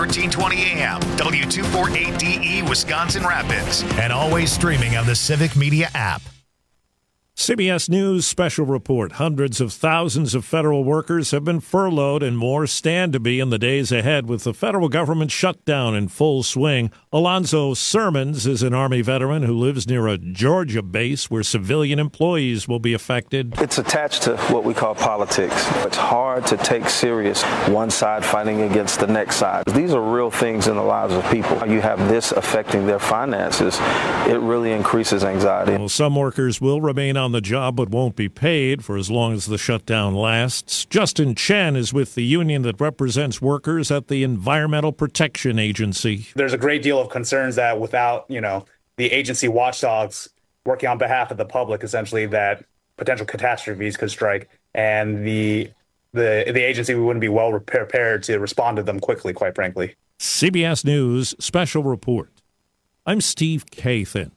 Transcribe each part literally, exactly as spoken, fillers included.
thirteen twenty A M, W two forty-eight D E, Wisconsin Rapids, and always streaming on the Civic Media app. C B S News special report. Hundreds of thousands of federal workers have been furloughed and more stand to be in the days ahead with the federal government shutdown in full swing. Alonzo Sermons is an Army veteran who lives near a Georgia base where civilian employees will be affected. It's attached to what we call politics. It's hard to take serious one side fighting against the next side. These are real things in the lives of people. You have this affecting their finances. It really increases anxiety. Well, some workers will remain on the job but won't be paid for as long as the shutdown lasts. Justin Chen is with the union that represents workers at the Environmental Protection Agency. There's a great deal of concerns that without, you know, the agency watchdogs working on behalf of the public, essentially, that potential catastrophes could strike, and the the the agency wouldn't be well prepared to respond to them quickly, quite frankly. C B S News special report. I'm Steve Kathan.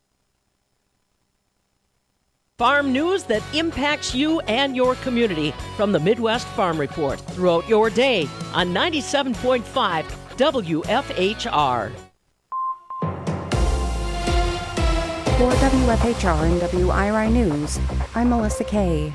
Farm news that impacts you and your community from the Midwest Farm Report throughout your day on ninety-seven point five W F H R. For W F H R and W I R I News, I'm Melissa Kay.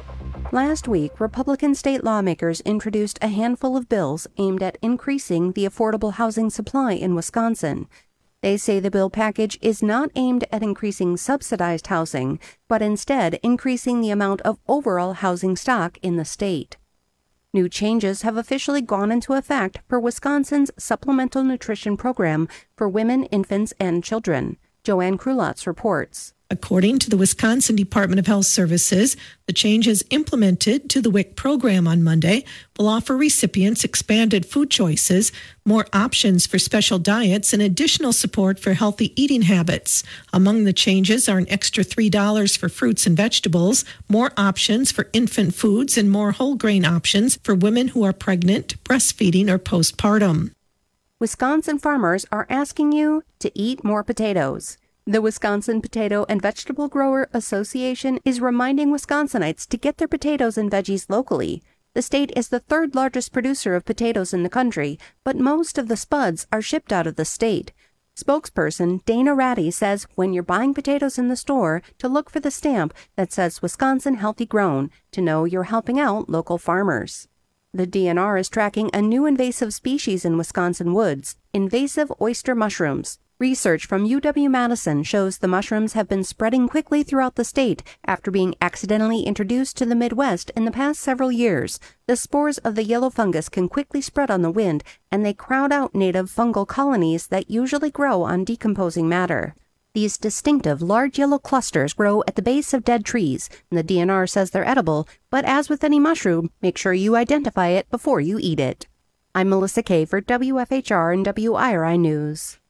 Last week, Republican state lawmakers introduced a handful of bills aimed at increasing the affordable housing supply in Wisconsin. They say the bill package is not aimed at increasing subsidized housing, but instead increasing the amount of overall housing stock in the state. New changes have officially gone into effect for Wisconsin's Supplemental Nutrition Program for women, infants, and children. Joanne Krulotz reports. According to the Wisconsin Department of Health Services, the changes implemented to the W I C program on Monday will offer recipients expanded food choices, more options for special diets, and additional support for healthy eating habits. Among the changes are an extra three dollars for fruits and vegetables, more options for infant foods, and more whole grain options for women who are pregnant, breastfeeding, or postpartum. Wisconsin farmers are asking you to eat more potatoes. The Wisconsin Potato and Vegetable Grower Association is reminding Wisconsinites to get their potatoes and veggies locally. The state is the third largest producer of potatoes in the country, but most of the spuds are shipped out of the state. Spokesperson Dana Ratty says when you're buying potatoes in the store, to look for the stamp that says Wisconsin Healthy Grown to know you're helping out local farmers. The D N R is tracking a new invasive species in Wisconsin woods, invasive oyster mushrooms. Research from U W-Madison shows the mushrooms have been spreading quickly throughout the state after being accidentally introduced to the Midwest in the past several years. The spores of the yellow fungus can quickly spread on the wind, and they crowd out native fungal colonies that usually grow on decomposing matter. These distinctive large yellow clusters grow at the base of dead trees, and the D N R says they're edible, but as with any mushroom, make sure you identify it before you eat it. I'm Melissa Kay for W F H R and W I R I News.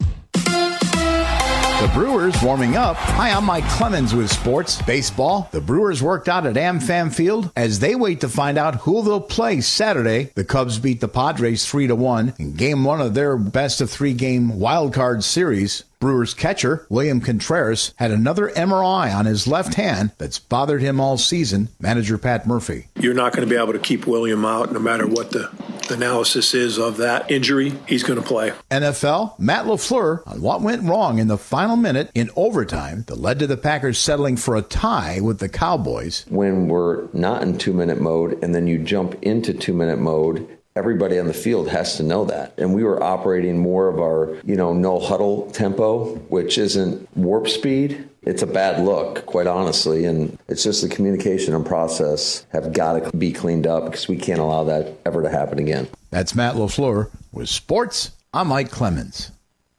The Brewers warming up. Hi, I'm Mike Clemens with sports. Baseball. The Brewers worked out at AmFam Field as they wait to find out who they'll play Saturday. The Cubs beat the Padres three to one in game one of their best of three game wild card series. Brewers catcher William Contreras had another M R I on his left hand that's bothered him all season. Manager Pat Murphy. You're not going to be able to keep William out no matter what the analysis is of that injury. He's going to play. N F L, Matt LaFleur on what went wrong in the final minute in overtime that led to the Packers settling for a tie with the Cowboys. When we're not in two-minute mode and then you jump into two-minute mode, everybody on the field has to know that. And we were operating more of our, you know, no huddle tempo, which isn't warp speed. It's a bad look, quite honestly. And it's just the communication and process have got to be cleaned up because we can't allow that ever to happen again. That's Matt LaFleur with sports. I'm Mike Clemens.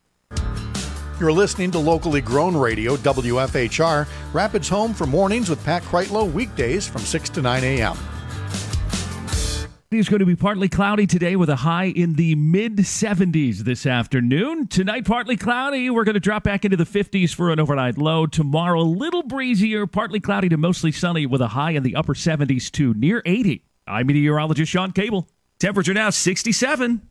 You're listening to Locally Grown Radio, W F H R, Rapids home for mornings with Pat Kreitlow, weekdays from six to nine a.m. It's going to be partly cloudy today with a high in the mid seventies this afternoon. Tonight, partly cloudy. We're going to drop back into the fifties for an overnight low. Tomorrow, a little breezier, partly cloudy to mostly sunny with a high in the upper seventies to near eighty. I'm meteorologist Sean Cable. Temperature now sixty-seven.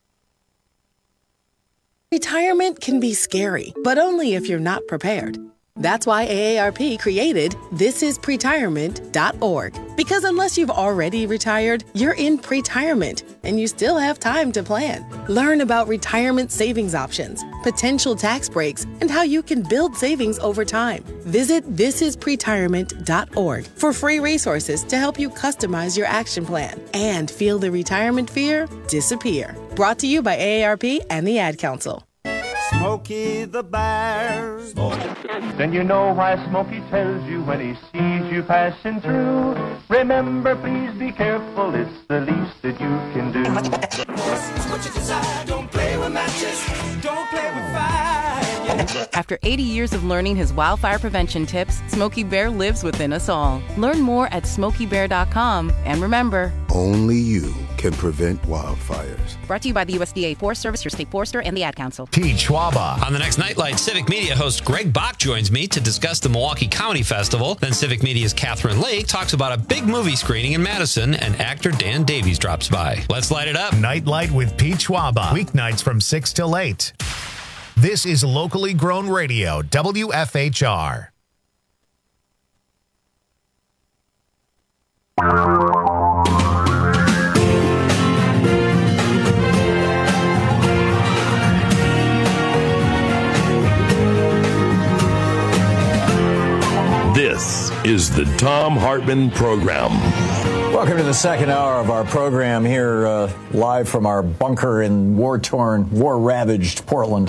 Retirement can be scary, but only if you're not prepared. That's why A A R P created this is pretirement dot org. Because unless you've already retired, you're in pretirement, and you still have time to plan. Learn about retirement savings options, potential tax breaks, and how you can build savings over time. Visit this is pretirement dot org for free resources to help you customize your action plan and feel the retirement fear disappear. Brought to you by A A R P and the Ad Council. Smokey the Bear. Then you know why Smokey tells you when he sees you passing through. Remember, please be careful, it's the least that you can do. What you desire, don't play with matches, don't play with fire. After eighty years of learning his wildfire prevention tips, Smokey Bear lives within us all. Learn more at smokey bear dot com, and remember, only you can prevent wildfires. Brought to you by the U S D A Forest Service, your state forester, and the Ad Council. Pete Schwaba. On the next Nightlight, Civic Media host Greg Bach joins me to discuss the Milwaukee Comedy Festival. Then Civic Media's Catherine Lake talks about a big movie screening in Madison, and actor Dan Davies drops by. Let's light it up. Nightlight with Pete Schwaba. Weeknights from six till eight. This is locally grown radio, W F H R. This is the Thom Hartmann Program. Welcome to the second hour of our program here, uh, live from our bunker in war-torn, war-ravaged Portland.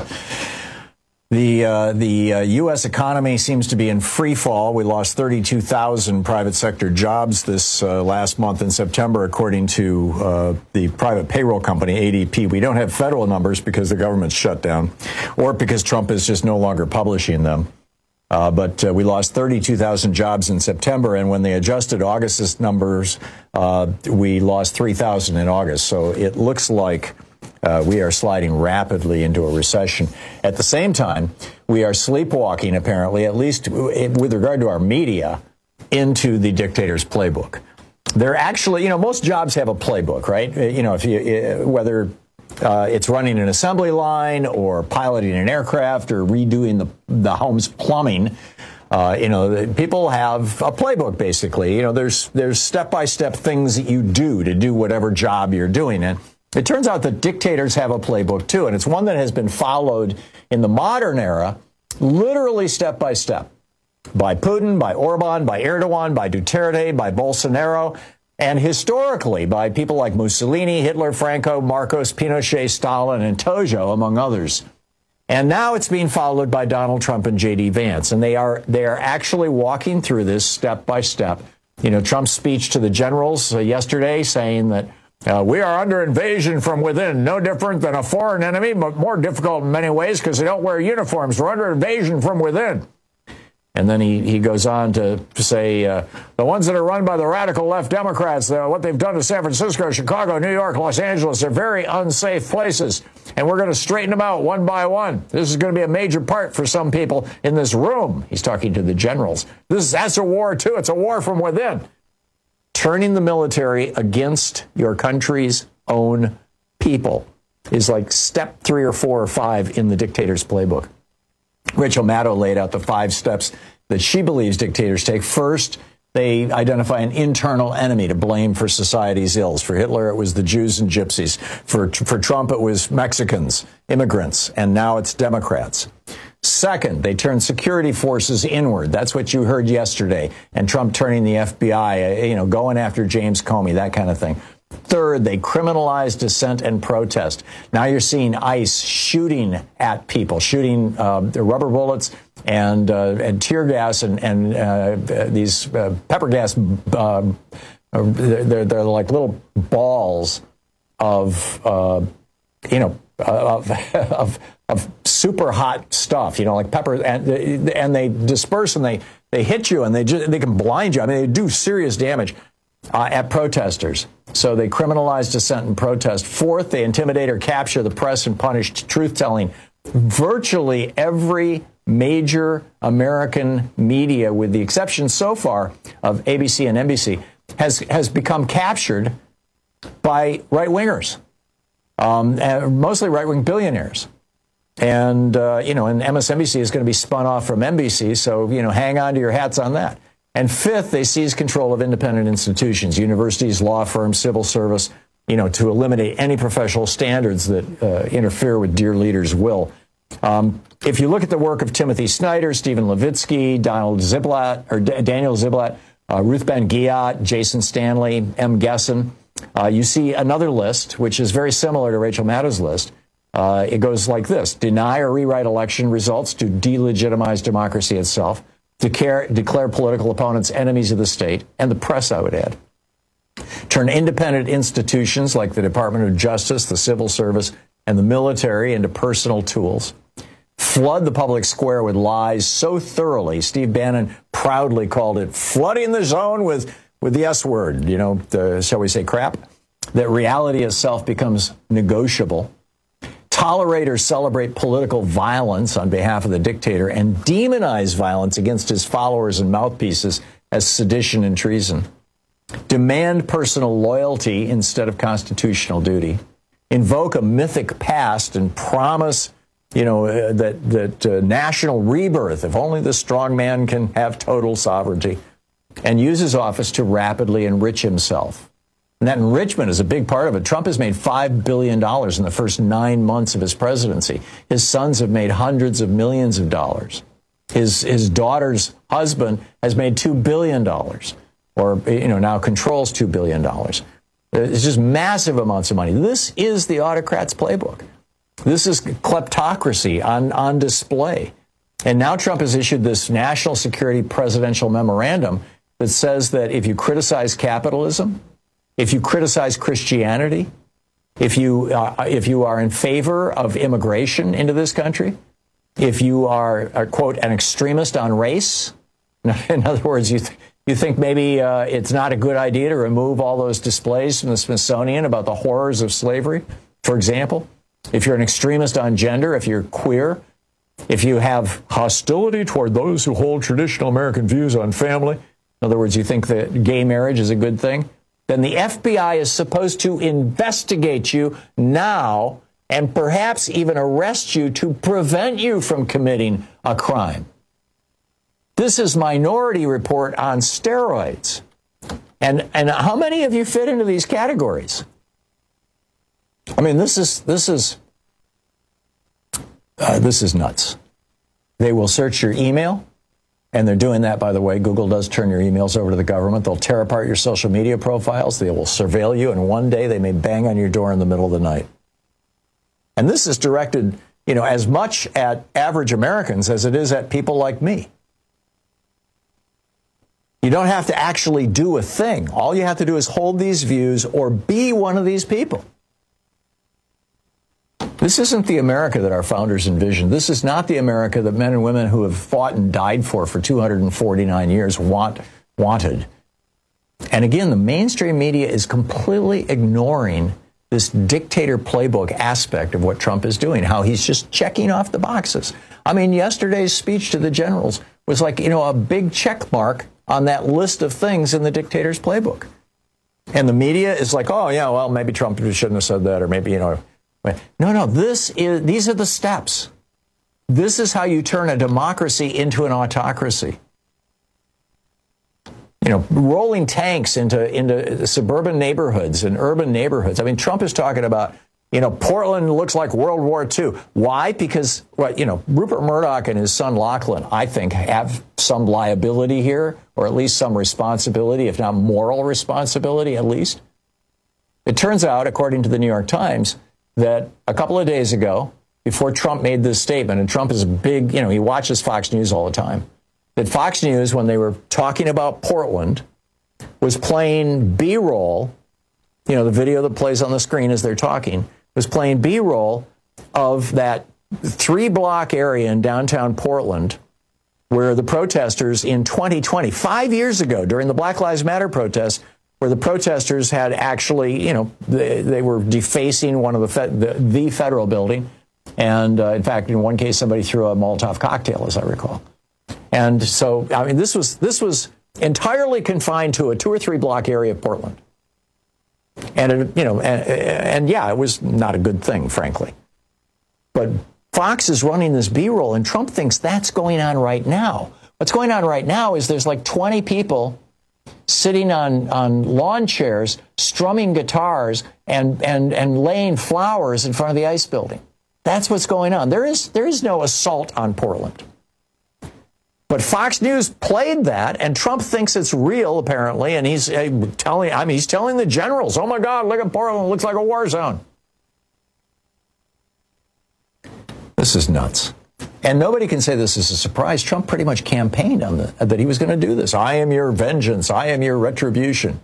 The uh, the uh, U S economy seems to be in free fall. We lost thirty-two thousand private sector jobs this uh, last month in September, according to uh, the private payroll company, A D P. We don't have federal numbers because the government's shut down, or because Trump is just no longer publishing them. Uh, but uh, we lost thirty-two thousand jobs in September, and when they adjusted August's numbers, uh, we lost three thousand in August. So it looks like uh, we are sliding rapidly into a recession. At the same time, we are sleepwalking, apparently, at least with regard to our media, into the dictator's playbook. They're actually, you know, most jobs have a playbook, right? You know, if you whether Uh, it's running an assembly line or piloting an aircraft or redoing the, the home's plumbing. Uh, you know, people have a playbook, basically. You know, there's there's step-by-step things that you do to do whatever job you're doing. And it turns out that dictators have a playbook, too. And it's one that has been followed in the modern era, literally step-by-step, by Putin, by Orban, by Erdogan, by Duterte, by Bolsonaro, and historically by people like Mussolini, Hitler, Franco, Marcos, Pinochet, Stalin, and Tojo, among others. And now it's being followed by Donald Trump and J D Vance. And they are they are actually walking through this step by step. You know, Trump's speech to the generals uh, yesterday saying that uh, we are under invasion from within, no different than a foreign enemy, but more difficult in many ways because they don't wear uniforms. We're under invasion from within. And then he, he goes on to say, uh, the ones that are run by the radical left Democrats, uh, what they've done to San Francisco, Chicago, New York, Los Angeles, they're very unsafe places. And we're going to straighten them out one by one. This is going to be a major part for some people in this room. He's talking to the generals. This is, that's a war, too. It's a war from within. Turning the military against your country's own people is like step three or four or five in the dictator's playbook. Rachel Maddow laid out the five steps that she believes dictators take. First, they identify an internal enemy to blame for society's ills. For Hitler, it was the Jews and gypsies. For, for Trump, it was Mexicans, immigrants, and now it's Democrats. Second, they turn security forces inward. That's what you heard yesterday. And Trump turning the F B I, you know, going after James Comey, that kind of thing. Third, they criminalize dissent and protest. Now you're seeing ICE shooting at people, shooting uh, rubber bullets and uh, and tear gas and and uh, these uh, pepper gas. Uh, they're they're like little balls of uh, you know of, of of super hot stuff. You know, like pepper, and and they disperse and they they hit you and they just, they can blind you. I mean, they do serious damage uh, at protesters. So they criminalize dissent and protest. Fourth, they intimidate or capture the press and punish truth-telling. Virtually every major American media, with the exception so far of A B C and N B C, has has become captured by right-wingers, um, mostly right-wing billionaires. And, uh, you know, and M S N B C is going to be spun off from N B C. So, you know, hang on to your hats on that. And fifth, they seize control of independent institutions, universities, law firms, civil service, you know, to eliminate any professional standards that uh, interfere with dear leaders' will. Um, if you look at the work of Timothy Snyder, Stephen Levitsky, Donald Ziblatt, or D- Daniel Ziblatt, uh, Ruth Ben-Ghiat, Jason Stanley, M. Gessen, uh, you see another list, which is very similar to Rachel Maddow's list. Uh, it goes like this: deny or rewrite election results to delegitimize democracy itself, declare, declare political opponents enemies of the state, and the press, I would add. Turn independent institutions like the Department of Justice, the Civil Service, and the military into personal tools. Flood the public square with lies so thoroughly, Steve Bannon proudly called it flooding the zone with, with the S word, you know, the, shall we say crap, that reality itself becomes negotiable. Tolerate or celebrate political violence on behalf of the dictator and demonize violence against his followers and mouthpieces as sedition and treason. Demand personal loyalty instead of constitutional duty. Invoke a mythic past and promise, you know, uh, that that uh, national rebirth, if only the strong man can have total sovereignty, and use his office to rapidly enrich himself. And that enrichment is a big part of it. Trump has made five billion dollars in the first nine months of his presidency. His sons have made hundreds of millions of dollars. His his daughter's husband has made two billion dollars, or, you know, now controls two billion dollars. It's just massive amounts of money. This is the autocrat's playbook. This is kleptocracy on, on display. And now Trump has issued this national security presidential memorandum that says that if you criticize capitalism, if you criticize Christianity, if you uh, if you are in favor of immigration into this country, if you are, are quote, an extremist on race, in other words, you th- you think maybe uh, it's not a good idea to remove all those displays from the Smithsonian about the horrors of slavery, for example, if you're an extremist on gender, if you're queer, if you have hostility toward those who hold traditional American views on family, in other words, you think that gay marriage is a good thing, then the F B I is supposed to investigate you now and perhaps even arrest you to prevent you from committing a crime. This is Minority Report on steroids. And and how many of you fit into these categories? I mean, this is this is uh, this is nuts. They will search your email, and they're doing that, by the way. Google does turn your emails over to the government. They'll tear apart your social media profiles. They will surveil you, and one day they may bang on your door in the middle of the night. And this is directed, you know, as much at average Americans as it is at people like me. You don't have to actually do a thing. All you have to do is hold these views or be one of these people. This isn't the America that our founders envisioned. This is not the America that men and women who have fought and died for for two hundred forty-nine years want wanted. And again, the mainstream media is completely ignoring this dictator playbook aspect of what Trump is doing, how he's just checking off the boxes. I mean, yesterday's speech to the generals was like, you know, a big check mark on that list of things in the dictator's playbook. And the media is like, oh, yeah, well, maybe Trump shouldn't have said that, or maybe, you know. No, no, this is, these are the steps. This is how you turn a democracy into an autocracy. You know, rolling tanks into, into suburban neighborhoods and urban neighborhoods. I mean, Trump is talking about, you know, Portland looks like World War Two. Why? Because, well, you know, Rupert Murdoch and his son Lachlan, I think, have some liability here, or at least some responsibility, if not moral responsibility, at least. It turns out, according to the New York Times, that a couple of days ago, before Trump made this statement, and Trump is a big, you know, he watches Fox News all the time, that Fox News, when they were talking about Portland, was playing B-roll, you know, the video that plays on the screen as they're talking, was playing B-roll of that three-block area in downtown Portland where the protesters in twenty twenty, five years ago, during the Black Lives Matter protests, where the protesters had actually, you know, they, they were defacing one of the, fe- the, the federal building. And uh, in fact, in one case, somebody threw a Molotov cocktail, as I recall. And so, I mean, this was this was entirely confined to a two or three block area of Portland. And, it, you know, and, and yeah, it was not a good thing, frankly. But Fox is running this B-roll, and Trump thinks that's going on right now. What's going on right now is there's like twenty people sitting on, on lawn chairs, strumming guitars, and, and, and laying flowers in front of the ICE building. That's what's going on. There is, there is no assault on Portland. But Fox News played that, and Trump thinks it's real, apparently, and he's uh, telling, I mean, he's telling the generals, oh, my God, look at Portland, it looks like a war zone. This is nuts. And nobody can say this is a surprise. Trump pretty much campaigned on the, that he was going to do this. I am your vengeance. I am your retribution.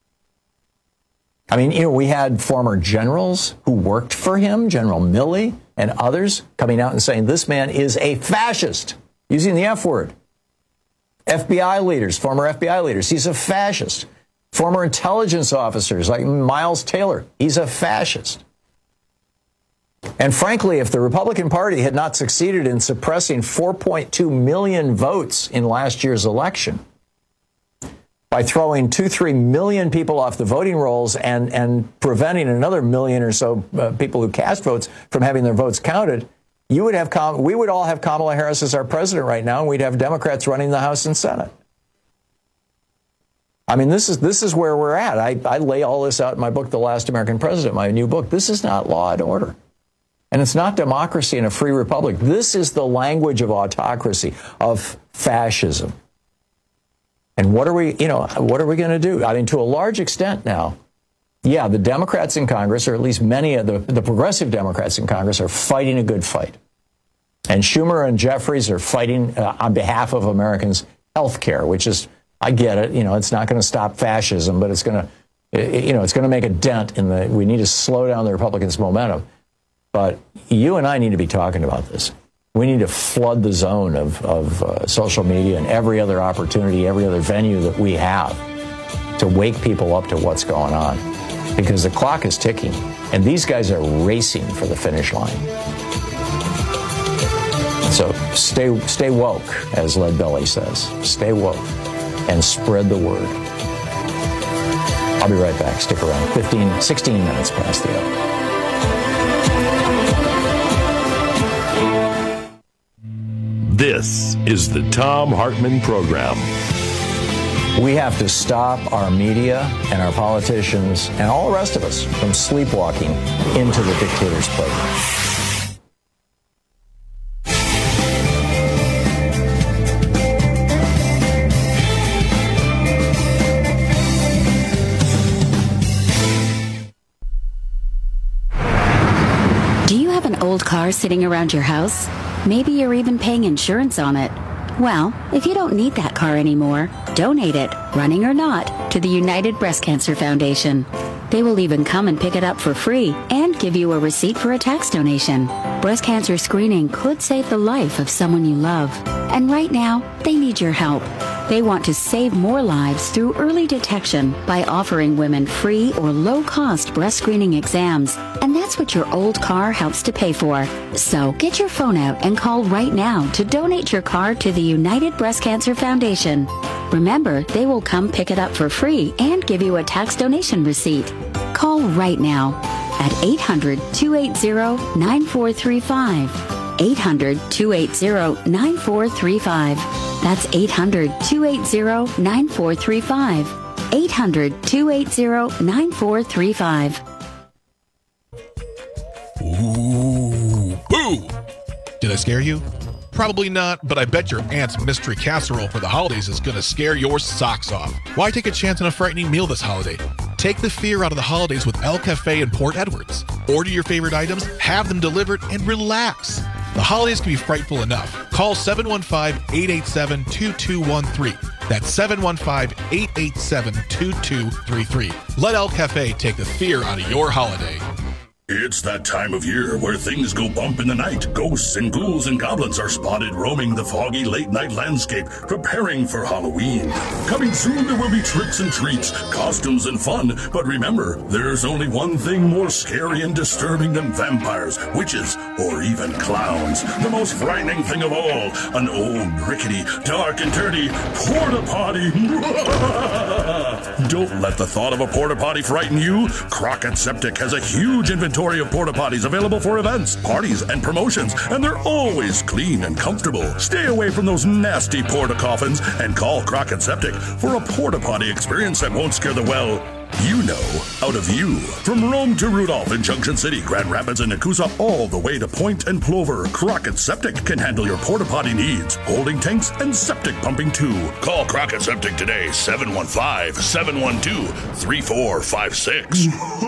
I mean, you know, we had former generals who worked for him, General Milley and others, coming out and saying this man is a fascist, using the F word. F B I leaders, former F B I leaders, he's a fascist. Former intelligence officers like Miles Taylor, he's a fascist. And frankly, if the Republican Party had not succeeded in suppressing four point two million votes in last year's election by throwing two, three million people off the voting rolls and, and preventing another million or so uh, people who cast votes from having their votes counted, you would have Com- we would all have Kamala Harris as our president right now, and we'd have Democrats running the House and Senate. I mean, this is this is where we're at. I, I lay all this out in my book, The Last American President, my new book. This is not law and order. And it's not democracy in a free republic. This is the language of autocracy, of fascism. And what are we, you know, what are we going to do? I mean, to a large extent now, yeah, the Democrats in Congress, or at least many of the, the progressive Democrats in Congress, are fighting a good fight. And Schumer and Jeffries are fighting uh, on behalf of Americans' health care, which is, I get it, you know, it's not going to stop fascism, but it's going to, you know, it's going to make a dent in the, we need to slow down the Republicans' momentum. But you and I need to be talking about this. We need to flood the zone of, of uh, social media and every other opportunity, every other venue that we have to wake people up to what's going on. Because the clock is ticking, and these guys are racing for the finish line. So stay, stay woke, as Lead Belly says. Stay woke and spread the word. I'll be right back. Stick around. fifteen, sixteen minutes past the hour. This is the Thom Hartmann Program. We have to stop our media and our politicians and all the rest of us from sleepwalking into the dictator's playground. Do you have an old car sitting around your house? Maybe you're even paying insurance on it. Well, if you don't need that car anymore, donate it, running or not, to the United Breast Cancer Foundation. They will even come and pick it up for free and give you a receipt for a tax donation. Breast cancer screening could save the life of someone you love. And right now, they need your help. They want to save more lives through early detection by offering women free or low-cost breast screening exams. And that's what your old car helps to pay for. So get your phone out and call right now to donate your car to the United Breast Cancer Foundation. Remember, they will come pick it up for free and give you a tax donation receipt. Call right now at eight hundred, two eight zero, nine four three five. eight hundred, two eight zero, nine four three five. That's eight hundred, two eight zero, nine four three five. eight hundred, two eight zero, nine four three five. Ooh, boo! Did I scare you? Probably not, but I bet your aunt's mystery casserole for the holidays is gonna scare your socks off. Why take a chance on a frightening meal this holiday? Take the fear out of the holidays with El Cafe in Port Edwards. Order your favorite items, have them delivered, and relax. The holidays can be frightful enough. Call seven one five, eight eight seven, two two one three. That's seven one five, eight eight seven, two two three three. Let El Cafe take the fear out of your holiday. It's that time of year where things go bump in the night. Ghosts and ghouls and goblins are spotted roaming the foggy late-night landscape, preparing for Halloween. Coming soon, there will be tricks and treats, costumes and fun. But remember, there's only one thing more scary and disturbing than vampires, witches, or even clowns. The most frightening thing of all, an old, rickety, dark and dirty porta-potty. Don't let the thought of a porta-potty frighten you. Crockett Septic has a huge inventory inventory of porta potties available for events, parties, and promotions, and they're always clean and comfortable. Stay away from those nasty porta coffins and call Crockett Septic for a porta potty experience that won't scare the, well, you know, out of you. From Rome to Rudolph in Junction City, Grand Rapids, and Nakusa, all the way to Point and Plover, Crockett Septic can handle your porta potty needs, holding tanks and septic pumping too. Call Crockett Septic today, seven one five, seven one two, three four five six.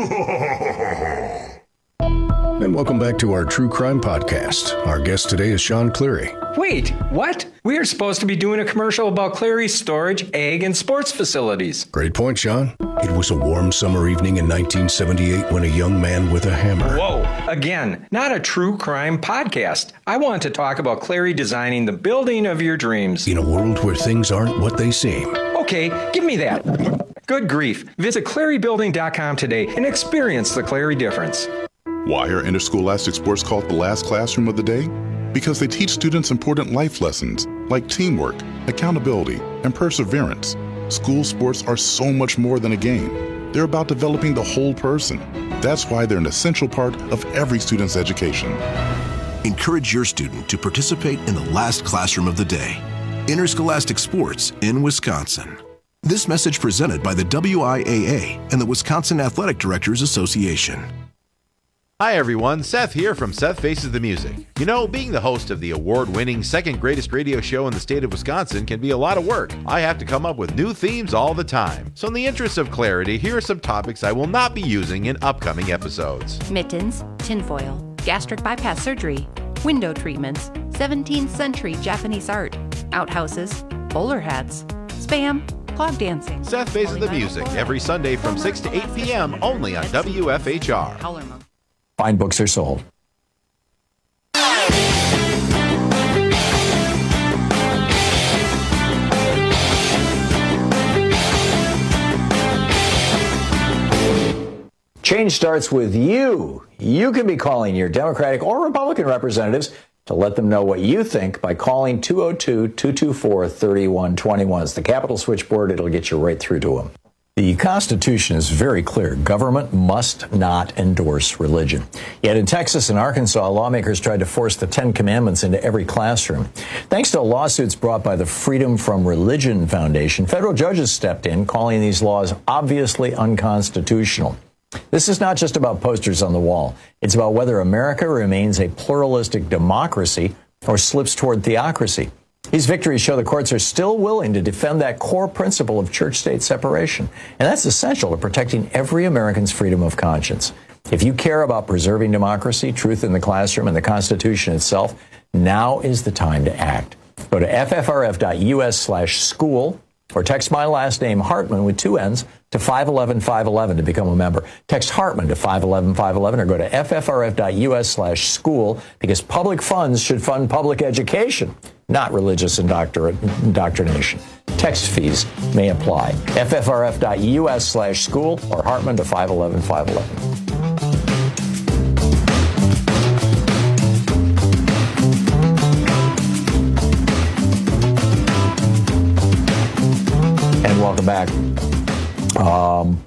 And welcome back to our True Crime Podcast. Our guest today is Sean Cleary. Wait, what? We are supposed to be doing a commercial about Cleary's storage, egg, and sports facilities. Great point, Sean. It was a warm summer evening in nineteen seventy-eight when a young man with a hammer... Whoa, again, not a true crime podcast. I want to talk about Cleary designing the building of your dreams. In a world where things aren't what they seem. Okay, give me that. Good grief. Visit Cleary Building dot com today and experience the Cleary difference. Why are interscholastic sports called the last classroom of the day? Because they teach students important life lessons like teamwork, accountability, and perseverance. School sports are so much more than a game. They're about developing the whole person. That's why they're an essential part of every student's education. Encourage your student to participate in the last classroom of the day. Interscholastic sports in Wisconsin. This message presented by the W I A A and the Wisconsin Athletic Directors Association. Hi everyone, Seth here from Seth Faces the Music. You know, being the host of the award-winning second greatest radio show in the state of Wisconsin can be a lot of work. I have to come up with new themes all the time. So in the interest of clarity, here are some topics I will not be using in upcoming episodes. Mittens, tinfoil, gastric bypass surgery, window treatments, seventeenth century Japanese art, outhouses, bowler hats, spam, clog dancing. Seth Faces the Music every Sunday from six to eight p.m. only on W F H R. Fine books are sold. Change starts with you. You can be calling your Democratic or Republican representatives to let them know what you think by calling two oh two, two two four, three one two one. It's the Capitol switchboard. It'll get you right through to them. The Constitution is very clear. Government must not endorse religion. Yet in Texas and Arkansas, lawmakers tried to force the Ten Commandments into every classroom. Thanks to lawsuits brought by the Freedom from Religion Foundation, federal judges stepped in, calling these laws obviously unconstitutional. This is not just about posters on the wall. It's about whether America remains a pluralistic democracy or slips toward theocracy. These victories show the courts are still willing to defend that core principle of church-state separation. And that's essential to protecting every American's freedom of conscience. If you care about preserving democracy, truth in the classroom, and the Constitution itself, now is the time to act. Go to f f r f dot u s slash school or text my last name, Hartman, with two N's, to five one one, five one one to become a member. Text Hartman to five one one, five one one or go to f f r f dot u s slash school because public funds should fund public education, not religious indoctr- indoctrination. Text fees may apply. f f r f dot u s slash school or Hartman to five one one, five one one. Welcome back. Um,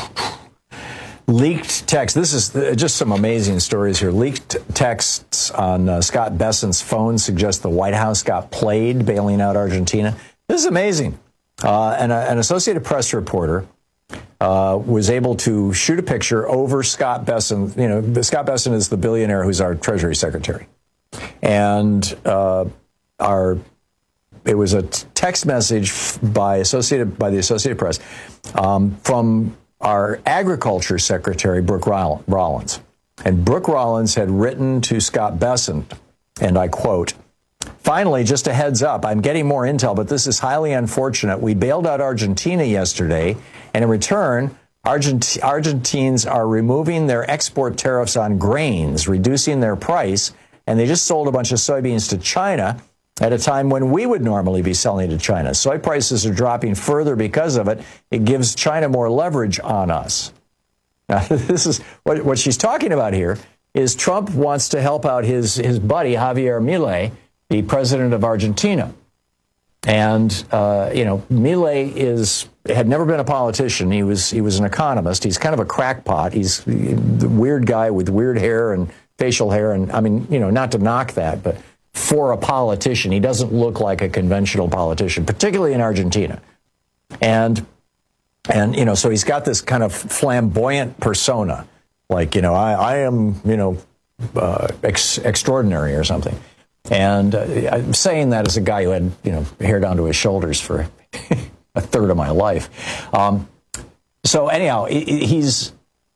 leaked text. This is just some amazing stories here. Leaked texts on uh, Scott Bessent's phone suggest the White House got played bailing out Argentina. This is amazing. Uh, and a, an Associated Press reporter uh, was able to shoot a picture over Scott Bessent. You know, Scott Bessent is the billionaire who's our Treasury Secretary. And uh, our It was a text message by Associated by the Associated Press um, from our Agriculture Secretary, Brooke Rollins. And Brooke Rollins had written to Scott Bessent, and I quote, "Finally, just a heads up, I'm getting more intel, but this is highly unfortunate. We bailed out Argentina yesterday, and in return, Argent- Argentines are removing their export tariffs on grains, reducing their price, and they just sold a bunch of soybeans to China at a time when we would normally be selling to China. Soy prices are dropping further because of it. It gives China more leverage on us." Now, this is what, what she's talking about here is Trump wants to help out his, his buddy, Javier Milei, the president of Argentina. And, uh, you know, Milei is had never been a politician. He was he was an economist. He's kind of a crackpot. He's the weird guy with weird hair and facial hair. And, I mean, you know, not to knock that, but for a politician, he doesn't look like a conventional politician, particularly in Argentina. And, and you know, so he's got this kind of flamboyant persona. Like, you know, I, I am, you know, uh, ex- extraordinary or something. And uh, I'm saying that as a guy who had, you know, hair down to his shoulders for a third of my life. Um, so anyhow, he's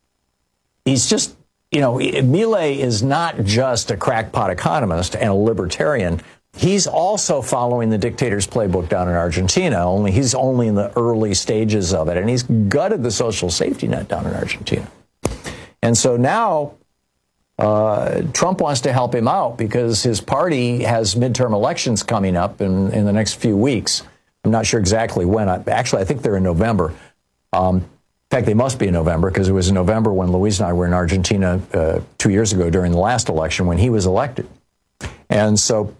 he's just, you know, Milei is not just a crackpot economist and a libertarian. He's also following the dictator's playbook down in Argentina, only he's only in the early stages of it. And he's gutted the social safety net down in Argentina. And so now uh, Trump wants to help him out because his party has midterm elections coming up in, in the next few weeks. I'm not sure exactly when. I, actually, I think they're in November. Um, in fact, they must be in November because it was in November when Luis and I were in Argentina uh, two years ago during the last election when he was elected. And so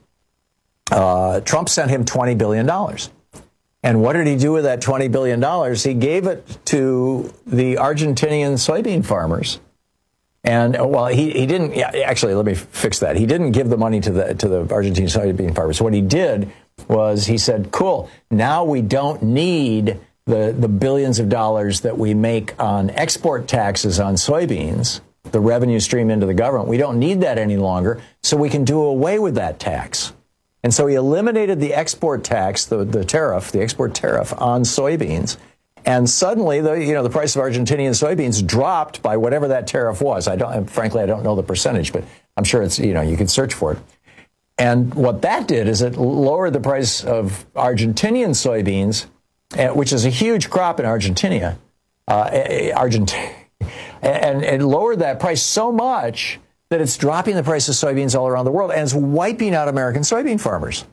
uh, Trump sent him twenty billion dollars. And what did he do with that twenty billion dollars? He gave it to the Argentinian soybean farmers. And, well, he, he didn't, yeah, actually, let me fix that. He didn't give the money to the to the Argentine soybean farmers. What he did was he said, cool, now we don't need the, the billions of dollars that we make on export taxes on soybeans, the revenue stream into the government. We don't need that any longer, so we can do away with that tax. And so he eliminated the export tax, the, the tariff, the export tariff on soybeans. And suddenly, the you know the price of Argentinian soybeans dropped by whatever that tariff was. I don't, frankly, I don't know the percentage, but I'm sure it's, you know, you can search for it. And what that did is it lowered the price of Argentinian soybeans, which is a huge crop in Argentina, uh, Argentina, and it lowered that price so much that it's dropping the price of soybeans all around the world, and it's wiping out American soybean farmers.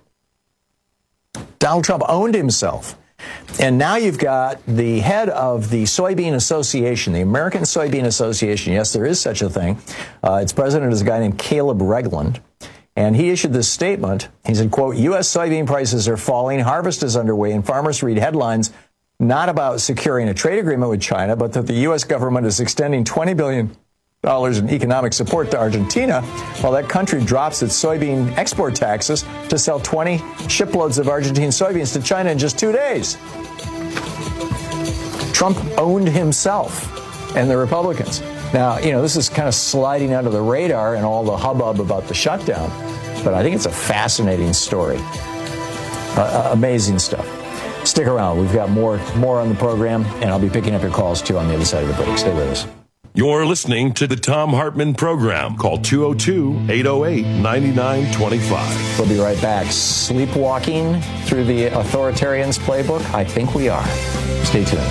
Donald Trump owned himself. And now you've got the head of the Soybean Association, the American Soybean Association. Yes, there is such a thing. Uh, its president is a guy named Caleb Regland. And he issued this statement. He said, quote, U S soybean prices are falling, harvest is underway, and farmers read headlines not about securing a trade agreement with China, but that the U S government is extending twenty billion dollars in economic support to Argentina, while that country drops its soybean export taxes to sell twenty shiploads of Argentine soybeans to China in just two days. Trump owned himself and the Republicans. Now, you know, this is kind of sliding under the radar and all the hubbub about the shutdown, but I think it's a fascinating story. Uh, amazing stuff. Stick around. We've got more, more on the program, and I'll be picking up your calls, too, on the other side of the break. Stay with us. You're listening to the Thom Hartmann Program. Call two oh two, eight oh eight, nine nine two five. We'll be right back. Sleepwalking through the authoritarian's playbook? I think we are. Stay tuned.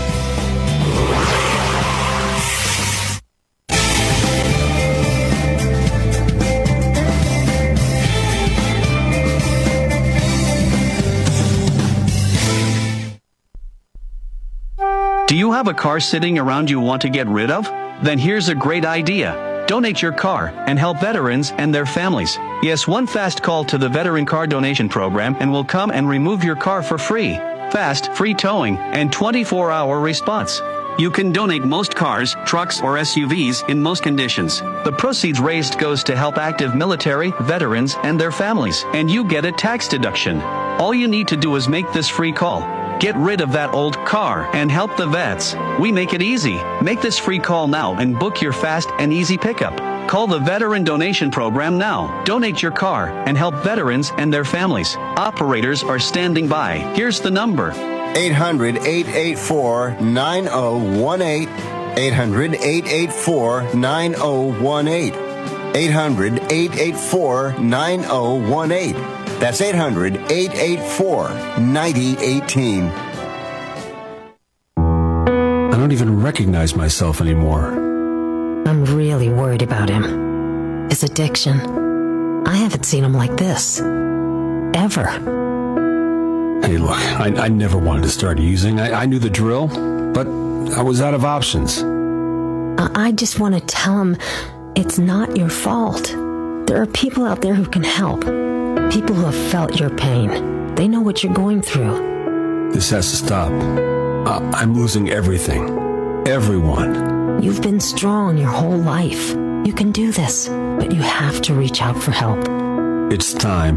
Do you have a car sitting around you want to get rid of? Then here's a great idea. Donate your car and help veterans and their families. Yes, one fast call to the Veteran Car Donation Program and we'll come and remove your car for free. Fast, free towing, and twenty-four hour response. You can donate most cars, trucks, or S U Vs in most conditions. The proceeds raised goes to help active military, veterans, and their families, and you get a tax deduction. All you need to do is make this free call. Get rid of that old car and help the vets. We make it easy. Make this free call now and book your fast and easy pickup. Call the Veteran Donation Program now. Donate your car and help veterans and their families. Operators are standing by. Here's the number. eight hundred, eight eight four, nine oh one eight. eight hundred, eight eight four, nine oh one eight. eight hundred, eight eight four, nine oh one eight. That's eight hundred, eight eight four, nine oh one eight. I don't even recognize myself anymore. I'm really worried about him. His addiction. I haven't seen him like this. Ever. Hey, look, I, I never wanted to start using. I, I knew the drill, but I was out of options. I just want to tell him it's not your fault. There are people out there who can help. People who have felt your pain. They know what you're going through. This has to stop. Uh, I'm losing everything. Everyone. You've been strong your whole life. You can do this, but you have to reach out for help. It's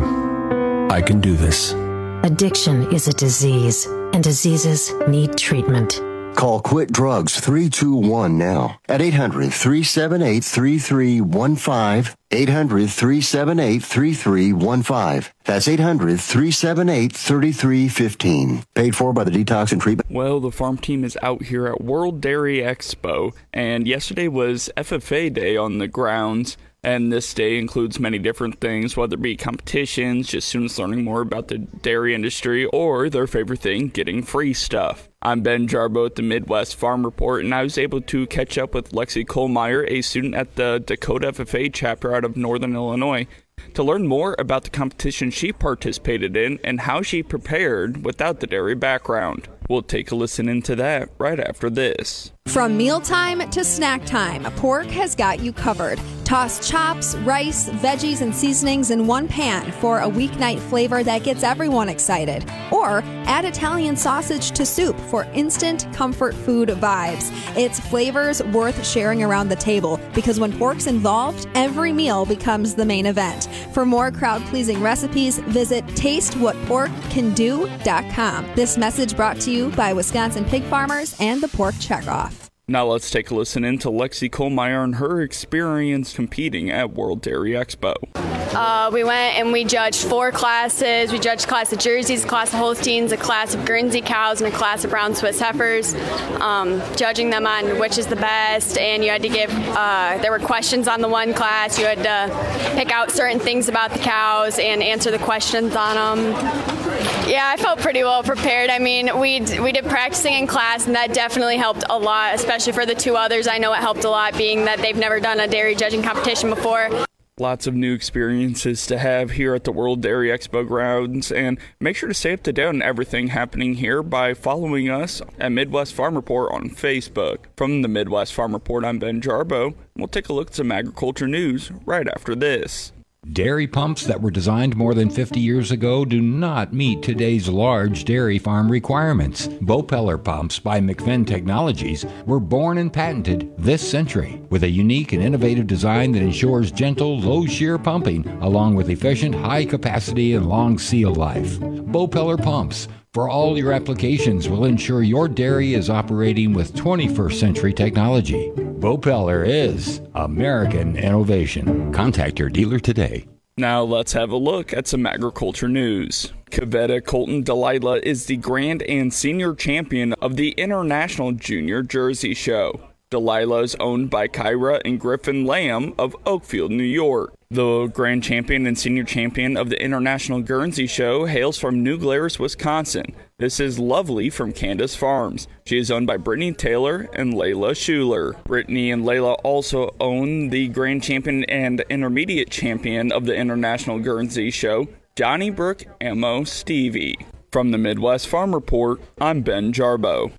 time. I can do this. Addiction is a disease, and diseases need treatment. Call Quit Drugs three two one now at eight hundred, three seven eight, three three one five, eight hundred, three seven eight, three three one five. That's eight hundred, three seven eight, three three one five. Paid for by the Detox and Treatment. Well, the farm team is out here at World Dairy Expo, and yesterday was F F A Day on the grounds. And this day includes many different things, whether it be competitions, just students learning more about the dairy industry, or their favorite thing, getting free stuff. I'm Ben Jarbo at the Midwest Farm Report, and I was able to catch up with Lexi Kohlmeyer, a student at the Dakota F F A chapter out of Northern Illinois, to learn more about the competition she participated in and how she prepared without the dairy background. We'll take a listen into that right after this. From mealtime to snack time, Pork has got you covered. Toss chops, rice, veggies, and seasonings in one pan for a weeknight flavor that gets everyone excited. Or add Italian sausage to soup for instant comfort food vibes. It's flavors worth sharing around the table because when pork's involved, every meal becomes the main event. For more crowd-pleasing recipes, visit taste what pork can do dot com. This message brought to you by Wisconsin pig farmers and the Pork Checkoff. Now let's take a listen into Lexi Kohlmeyer and her experience competing at World Dairy Expo. Uh, we went and we judged four classes. We judged a class of Jerseys, a class of Holsteins, a class of Guernsey cows, and a class of brown Swiss heifers, um, judging them on which is the best. And you had to give, uh, there were questions on the one class. You had to pick out certain things about the cows and answer the questions on them. Yeah, I felt pretty well prepared. I mean, we we did practicing in class, and that definitely helped a lot, especially for the two others. I know it helped a lot, being that they've never done a dairy judging competition before. Lots of new experiences to have here at the World Dairy Expo grounds, and make sure to stay up to date on everything happening here by following us at Midwest Farm Report on Facebook. From the Midwest Farm Report, I'm Ben Jarbo. We'll take a look at some agriculture news right after this. Dairy pumps that were designed more than fifty years ago do not meet today's large dairy farm requirements. Bopeller pumps by McFinn Technologies were born and patented this century with a unique and innovative design that ensures gentle, low-shear pumping along with efficient, high capacity and long seal life. Bopeller pumps for all your applications will ensure your dairy is operating with twenty-first century technology. Bopeller is American innovation. Contact your dealer today. Now let's have a look at some agriculture news. Cavetta Colton Delilah is the grand and senior champion of the International Junior Jersey Show. Delilah is owned by Kyra and Griffin Lamb of Oakfield, New York. The grand champion and senior champion of the International Guernsey Show hails from New Glarus, Wisconsin. This is Lovely from Candace Farms. She is owned by Brittany Taylor and Layla Schuler. Brittany and Layla also own the grand champion and intermediate champion of the International Guernsey Show, Johnny Brook Ammo Stevie. From the Midwest Farm Report, I'm Ben Jarbo.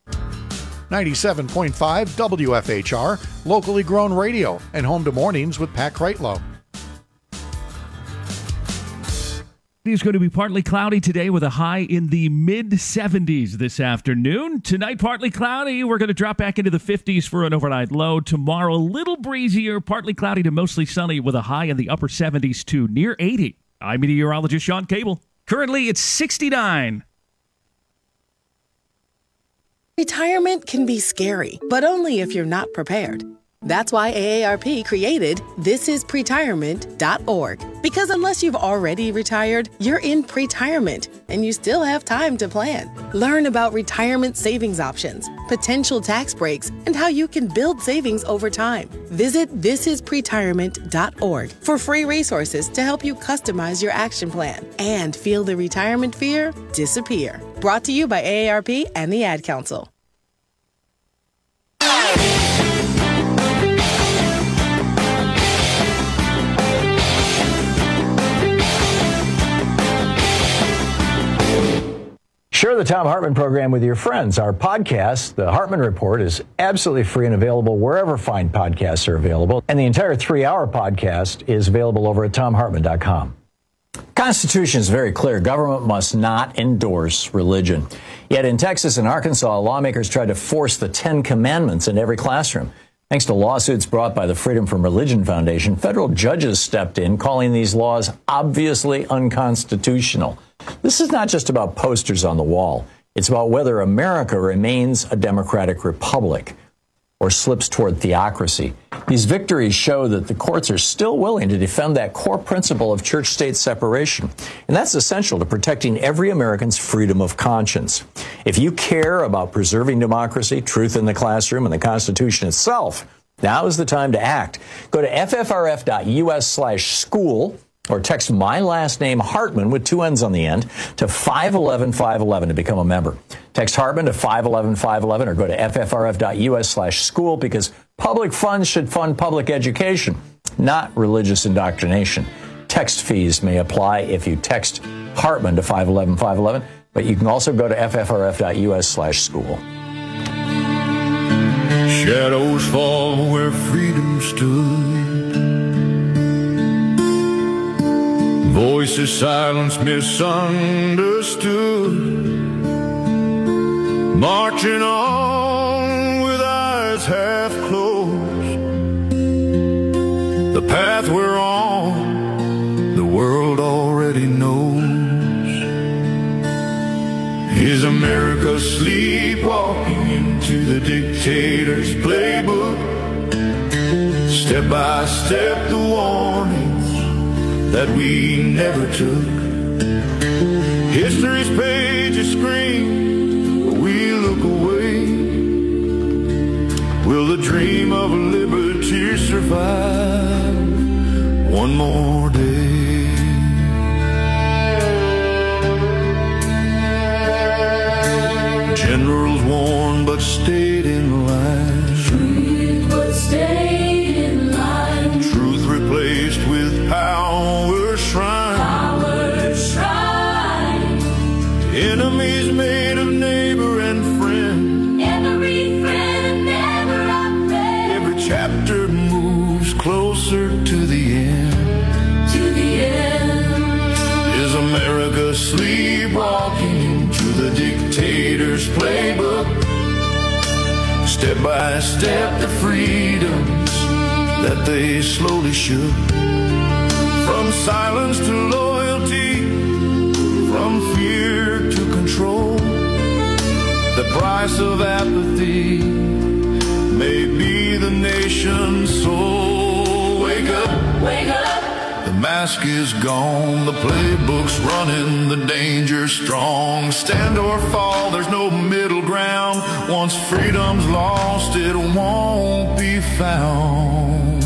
ninety-seven point five W F H R, locally grown radio, and home to mornings with Pat Kreitlow. It's going to be partly cloudy today with a high in the mid seventies this afternoon. Tonight, partly cloudy. We're going to drop back into the fifties for an overnight low. Tomorrow, a little breezier, partly cloudy to mostly sunny with a high in the upper seventies to near eighty. I'm meteorologist Sean Cable. Currently, it's sixty-nine. Retirement can be scary, but only if you're not prepared. That's why A A R P created this is pretirement dot org. Because unless you've already retired, you're in pretirement, and you still have time to plan. Learn about retirement savings options, potential tax breaks, and how you can build savings over time. Visit this is pretirement dot org for free resources to help you customize your action plan and feel the retirement fear disappear. Brought to you by A A R P and the Ad Council. Share the Tom Hartman program with your friends. Our podcast, The Hartman Report, is absolutely free and available wherever fine podcasts are available. And the entire three-hour podcast is available over at tom hartman dot com. Constitution is very clear. Government must not endorse religion. Yet in Texas and Arkansas, lawmakers tried to force the Ten Commandments into every classroom. Thanks to lawsuits brought by the Freedom from Religion Foundation, federal judges stepped in, calling these laws obviously unconstitutional. This is not just about posters on the wall. It's about whether America remains a democratic republic or slips toward theocracy. These victories show that the courts are still willing to defend that core principle of church-state separation. And that's essential to protecting every American's freedom of conscience. If you care about preserving democracy, truth in the classroom, and the Constitution itself, now is the time to act. Go to ffrf.us slash school or text my last name, Hartman, with two N's on the end, to five one one five one one to become a member. Text Hartman to five one one five one one or go to ffrf.us slash school because public funds should fund public education, not religious indoctrination. Text fees may apply if you text Hartman to five one one five one one, but you can also go to ffrf.us slash school. Shadows fall where freedom stood. Voices silenced, misunderstood. Marching on with eyes half closed. The path we're on, the world already knows. Is America sleepwalking into the dictator's playbook? Step by step, the warnings that we never took. History's pages scream, but we look away. Will the dream of liberty survive one more day? Generals warned but stayed in line. Truth but stayed in line. Truth replaced with power shrine. Power shrine. Enemies made of neighbor and friend. Every friend, never a friend. Every chapter moves closer to the end. To the end. Is America sleepwalking into the dictator's playbook? Step by step, the freedoms that they slowly shook. From silence to loyalty, from fear to control. The price of apathy may be the nation's soul. Wake up, wake up. The mask is gone, the playbook's running, the danger's strong. Stand or fall, there's no middle ground. Once freedom's lost, it won't be found.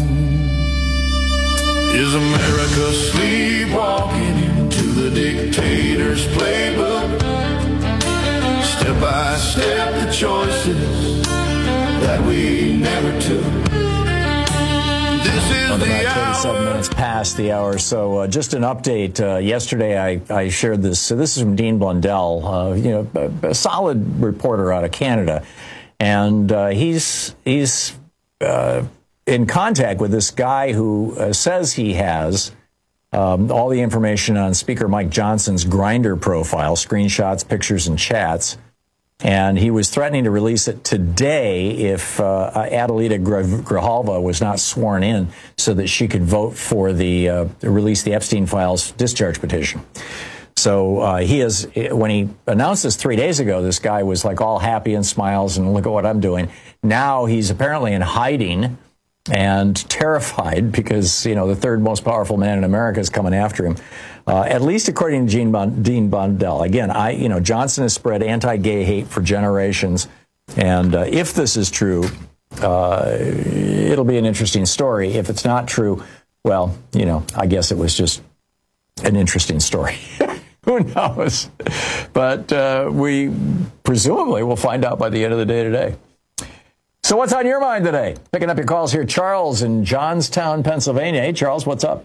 Is America sleepwalking into the dictator's playbook? Step by step, the choices that we never took. This is About the thirty-seven hour. minutes past the hour. So uh, just an update. Uh, yesterday, I, I shared this. So this is from Dean Blundell, uh, you know, a, a solid reporter out of Canada, and uh, he's he's uh, in contact with this guy who uh, says he has um, all the information on Speaker Mike Johnson's Grindr profile, screenshots, pictures, and chats. And he was threatening to release it today if uh, Adelita Grijalva was not sworn in so that she could vote for the uh, release the Epstein files discharge petition. So uh, he is, when he announced this three days ago, this guy was like all happy and smiles and look at what I'm doing. Now he's apparently in hiding and terrified because, you know, the third most powerful man in America is coming after him. Uh, at least according to Gene Bon- Dean Blundell. Again, I, you know, Johnson has spread anti-gay hate for generations, and uh, if this is true, uh, it'll be an interesting story. If it's not true, well, you know, I guess it was just an interesting story. Who knows? But uh, we presumably will find out by the end of the day today. So what's on your mind today? Picking up your calls here, Charles in Johnstown, Pennsylvania. Hey, Charles, what's up?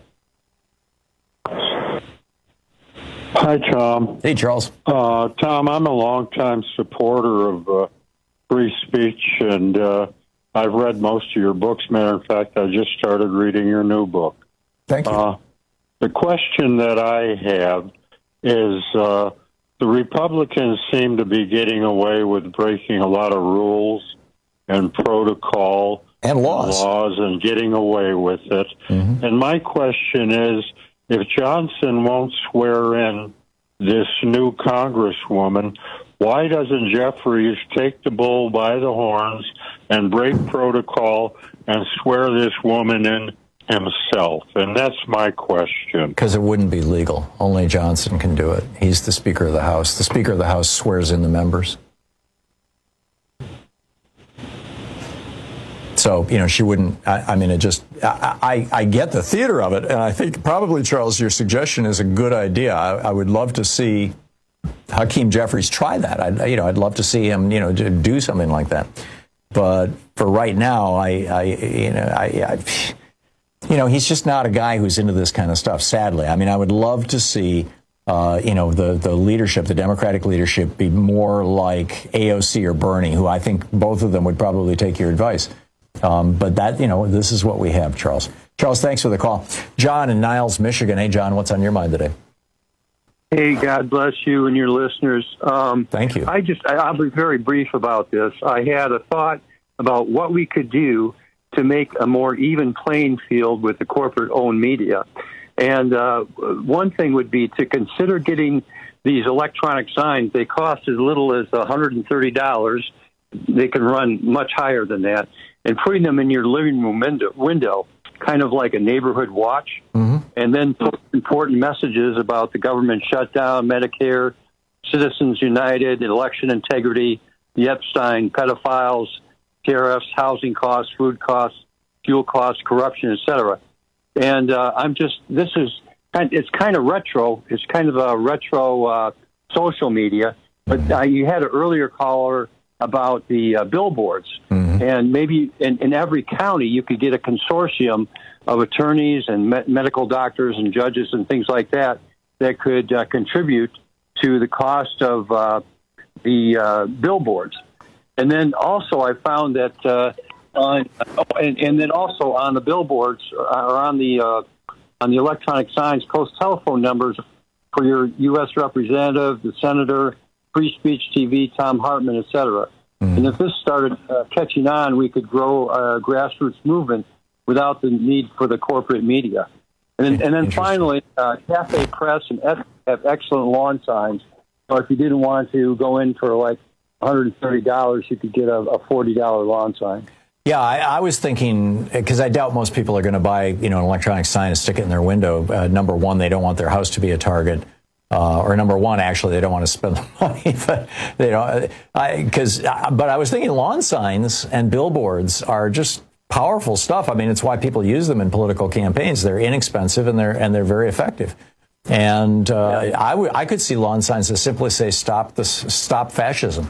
Hi, Tom. Hey, Charles. Uh, Tom, I'm a longtime supporter of uh, free speech, and uh, I've read most of your books. Matter of fact, I just started reading your new book. Thank you. Uh, the question that I have is uh, the Republicans seem to be getting away with breaking a lot of rules and protocol and laws, laws and getting away with it. Mm-hmm. And my question is, if Johnson won't swear in this new Congresswoman, why doesn't Jeffries take the bull by the horns and break protocol and swear this woman in himself? And that's my question. Because it wouldn't be legal. Only Johnson can do it. He's the Speaker of the House. The Speaker of the House swears in the members. So, you know, she wouldn't, I, I mean, it just, I, I, I get the theater of it, and I think probably, Charles, your suggestion is a good idea. I, I would love to see Hakeem Jeffries try that. I'd, you know, I'd love to see him, you know, do something like that. But for right now, I, I you know, I, I, you know, he's just not a guy who's into this kind of stuff, sadly. I mean, I would love to see, uh, you know, the, the leadership, the Democratic leadership, be more like A O C or Bernie, who I think both of them would probably take your advice. Um, but that, you know, this is what we have, Charles. Charles, thanks for the call. John in Niles, Michigan. Hey, John, what's on your mind today? Hey, God bless you and your listeners. Um, Thank you. I just, I, I'll be very brief about this. I had a thought about what we could do to make a more even playing field with the corporate-owned media. And uh, one thing would be to consider getting these electronic signs. They cost as little as one hundred thirty dollars. They can run much higher than that. And putting them in your living room window, window kind of like a neighborhood watch, mm-hmm. and then put important messages about the government shutdown, Medicare, Citizens United, election integrity, the Epstein pedophiles, tariffs, housing costs, food costs, fuel costs, corruption, et cetera. And uh, I'm just, this is, it's kind of retro. It's kind of a retro uh, social media. But uh, you had an earlier caller about the uh, billboards. Mm-hmm. And maybe in, in every county you could get a consortium of attorneys and me- medical doctors and judges and things like that that could uh, contribute to the cost of uh, the uh, billboards. And then also I found that uh, on, oh, and, and then also on the billboards or on the uh, on the electronic signs, post telephone numbers for your U S representative, the senator, Free Speech T V, Thom Hartmann, et cetera. Mm-hmm. And if this started uh, catching on, we could grow a grassroots movement without the need for the corporate media. And then, and then finally, uh, Cafe Press and Etsy have excellent lawn signs. So if you didn't want to go in for like one hundred thirty dollars, you could get a, a forty dollars lawn sign. Yeah, I, I was thinking, because I doubt most people are going to buy, you know, an electronic sign and stick it in their window. Uh, number one, they don't want their house to be a target. Uh, or number one, actually, they don't want to spend the money, but they don't. I, cause, but I was thinking lawn signs and billboards are just powerful stuff. I mean, it's why people use them in political campaigns. They're inexpensive and they're and they're very effective. And uh, yeah. I, w- I could see lawn signs that simply say "Stop the stop fascism."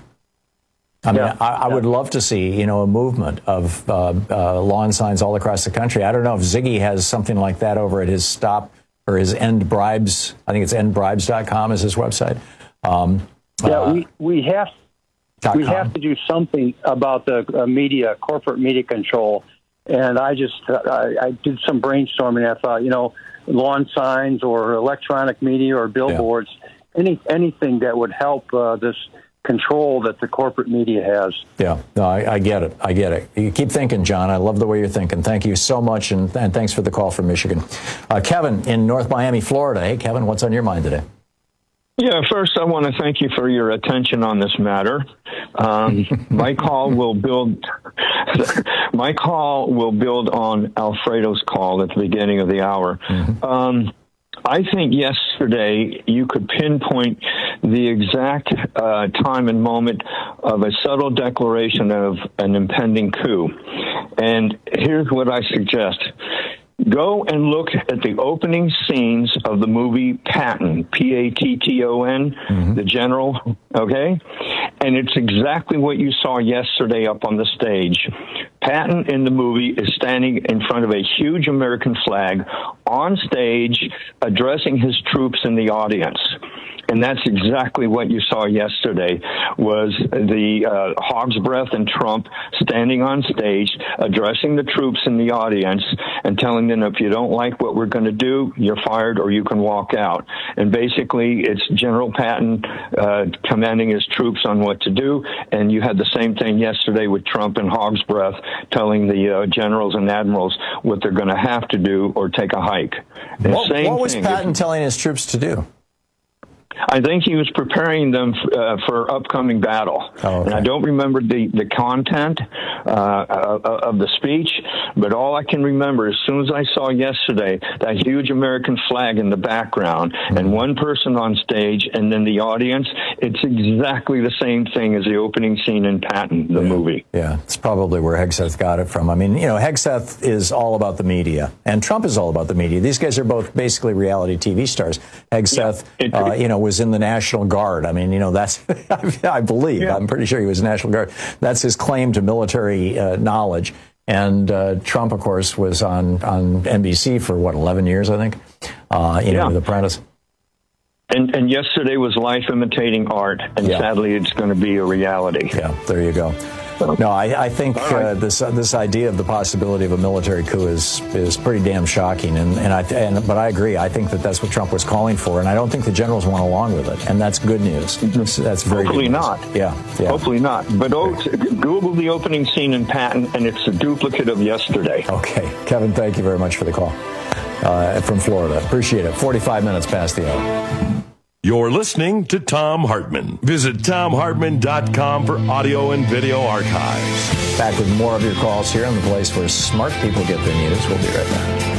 I mean, yeah. I, I yeah. would love to see, you know, a movement of uh, uh, lawn signs all across the country. I don't know if Ziggy has something like that over at his stop. Or his End Bribes, I think it's end bribes dot com is his website. Um, yeah, uh, we, we have we com. have to do something about the uh, media, corporate media control. And I just, uh, I, I did some brainstorming. I thought, you know, lawn signs or electronic media or billboards, yeah. any anything that would help uh, this control that the corporate media has. Yeah, no, I, I get it. I get it. You keep thinking, John. I love the way you're thinking. Thank you so much, and, and thanks for the call from Michigan. Uh, Kevin in North Miami, Florida. Hey, Kevin, what's on your mind today? Yeah, first I want to thank you for your attention on this matter. Um, my call will build. my call will build on Alfredo's call at the beginning of the hour. Mm-hmm. Um, I think yesterday you could pinpoint the exact uh, time and moment of a subtle declaration of an impending coup. And here's what I suggest. Go and look at the opening scenes of the movie Patton, P A T T O N, mm-hmm. the general, okay? And it's exactly what you saw yesterday up on the stage. Patton in the movie is standing in front of a huge American flag on stage addressing his troops in the audience. And that's exactly what you saw yesterday, was the uh, hog's breath and Trump standing on stage, addressing the troops in the audience and telling them, if you don't like what we're going to do, you're fired or you can walk out. And basically, it's General Patton uh, commanding his troops on what to do. And you had the same thing yesterday with Trump and hog's breath telling the uh, generals and admirals what they're going to have to do or take a hike. The what, same what was thing. Patton telling his troops to do? I think he was preparing them uh, for upcoming battle. Oh, okay. And I don't remember the, the content uh, of the speech, but all I can remember, as soon as I saw yesterday that huge American flag in the background mm-hmm. and one person on stage and then the audience, it's exactly the same thing as the opening scene in Patton, the yeah. movie. Yeah, it's probably where Hegseth got it from. I mean, you know, Hegseth is all about the media, and Trump is all about the media. These guys are both basically reality T V stars. Hegseth, yeah, it, uh, you know, was in the National Guard. I mean, you know, that's, I believe, yeah. I'm pretty sure he was National Guard. That's his claim to military uh, knowledge. And uh, Trump, of course, was on, on N B C for, what, eleven years, I think, uh, you yeah. know, with Apprentice. And, and yesterday was life imitating art, and yeah. sadly, it's going to be a reality. Yeah, there you go. No, I, I think right. uh, this uh, this idea of the possibility of a military coup is is pretty damn shocking, and and I and but I agree. I think that that's what Trump was calling for, and I don't think the generals went along with it, and that's good news. That's, that's very hopefully good news. not. Yeah, yeah, hopefully not. But oh, Google the opening scene in Patton, and it's a duplicate of yesterday. Okay, Kevin, thank you very much for the call uh, from Florida. Appreciate it. forty-five minutes past the hour. You're listening to Thom Hartmann. Visit Thom Hartmann dot com for audio and video archives. Back with more of your calls here on the place where smart people get their news. We'll be right back.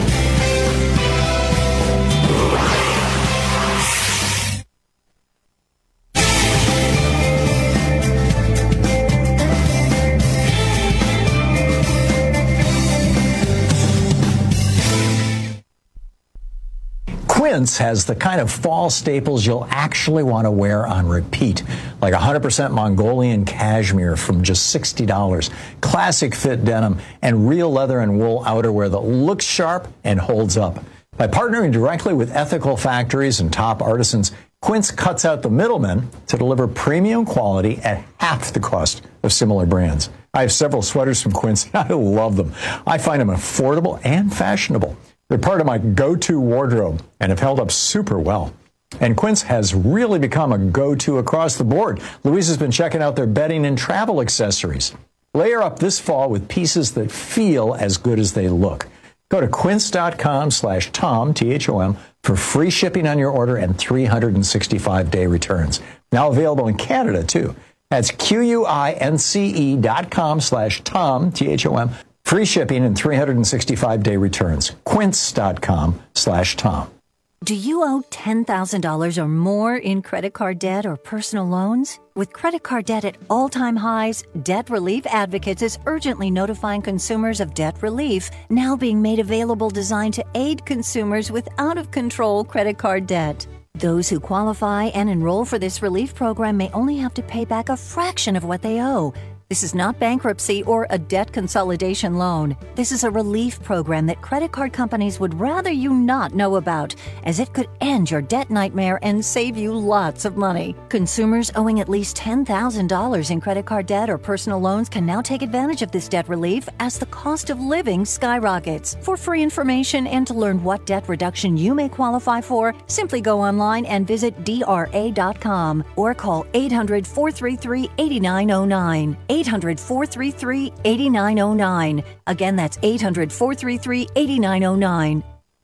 Quince has the kind of fall staples you'll actually want to wear on repeat, like one hundred percent Mongolian cashmere from just sixty dollars, classic fit denim, and real leather and wool outerwear that looks sharp and holds up. By partnering directly with ethical factories and top artisans, Quince cuts out the middlemen to deliver premium quality at half the cost of similar brands. I have several sweaters from Quince. I love them. I find them affordable and fashionable. They're part of my go-to wardrobe and have held up super well. And Quince has really become a go-to across the board. Louise has been checking out their bedding and travel accessories. Layer up this fall with pieces that feel as good as they look. Go to quince.com slash Tom, T H O M, for free shipping on your order and three hundred sixty-five day returns. Now available in Canada, too. That's Q-U-I-N-C-E dot com slash Tom, T H O M. Free shipping and three hundred sixty-five day returns. Quince.com slash Tom. Do you owe ten thousand dollars or more in credit card debt or personal loans? With credit card debt at all-time highs, Debt Relief Advocates is urgently notifying consumers of debt relief now being made available, designed to aid consumers with out-of-control credit card debt. Those who qualify and enroll for this relief program may only have to pay back a fraction of what they owe. This is not bankruptcy or a debt consolidation loan. This is a relief program that credit card companies would rather you not know about, as it could end your debt nightmare and save you lots of money. Consumers owing at least ten thousand dollars in credit card debt or personal loans can now take advantage of this debt relief as the cost of living skyrockets. For free information and to learn what debt reduction you may qualify for, simply go online and visit D R A dot com or call eight hundred, four three three, eight nine zero nine. eight hundred, four three three, eight nine zero nine. Again, that's eight hundred, four three three, eight nine zero nine.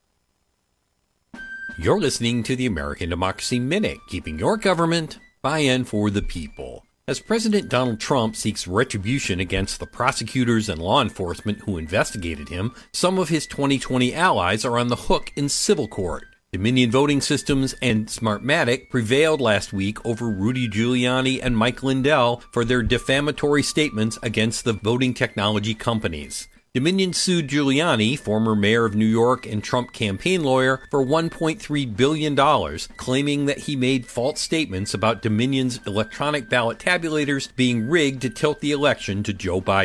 You're listening to the American Democracy Minute, keeping your government by and for the people. As President Donald Trump seeks retribution against the prosecutors and law enforcement who investigated him, some of his twenty twenty allies are on the hook in civil court. Dominion Voting Systems and Smartmatic prevailed last week over Rudy Giuliani and Mike Lindell for their defamatory statements against the voting technology companies. Dominion sued Giuliani, former mayor of New York and Trump campaign lawyer, for one point three billion dollars, claiming that he made false statements about Dominion's electronic ballot tabulators being rigged to tilt the election to Joe Biden.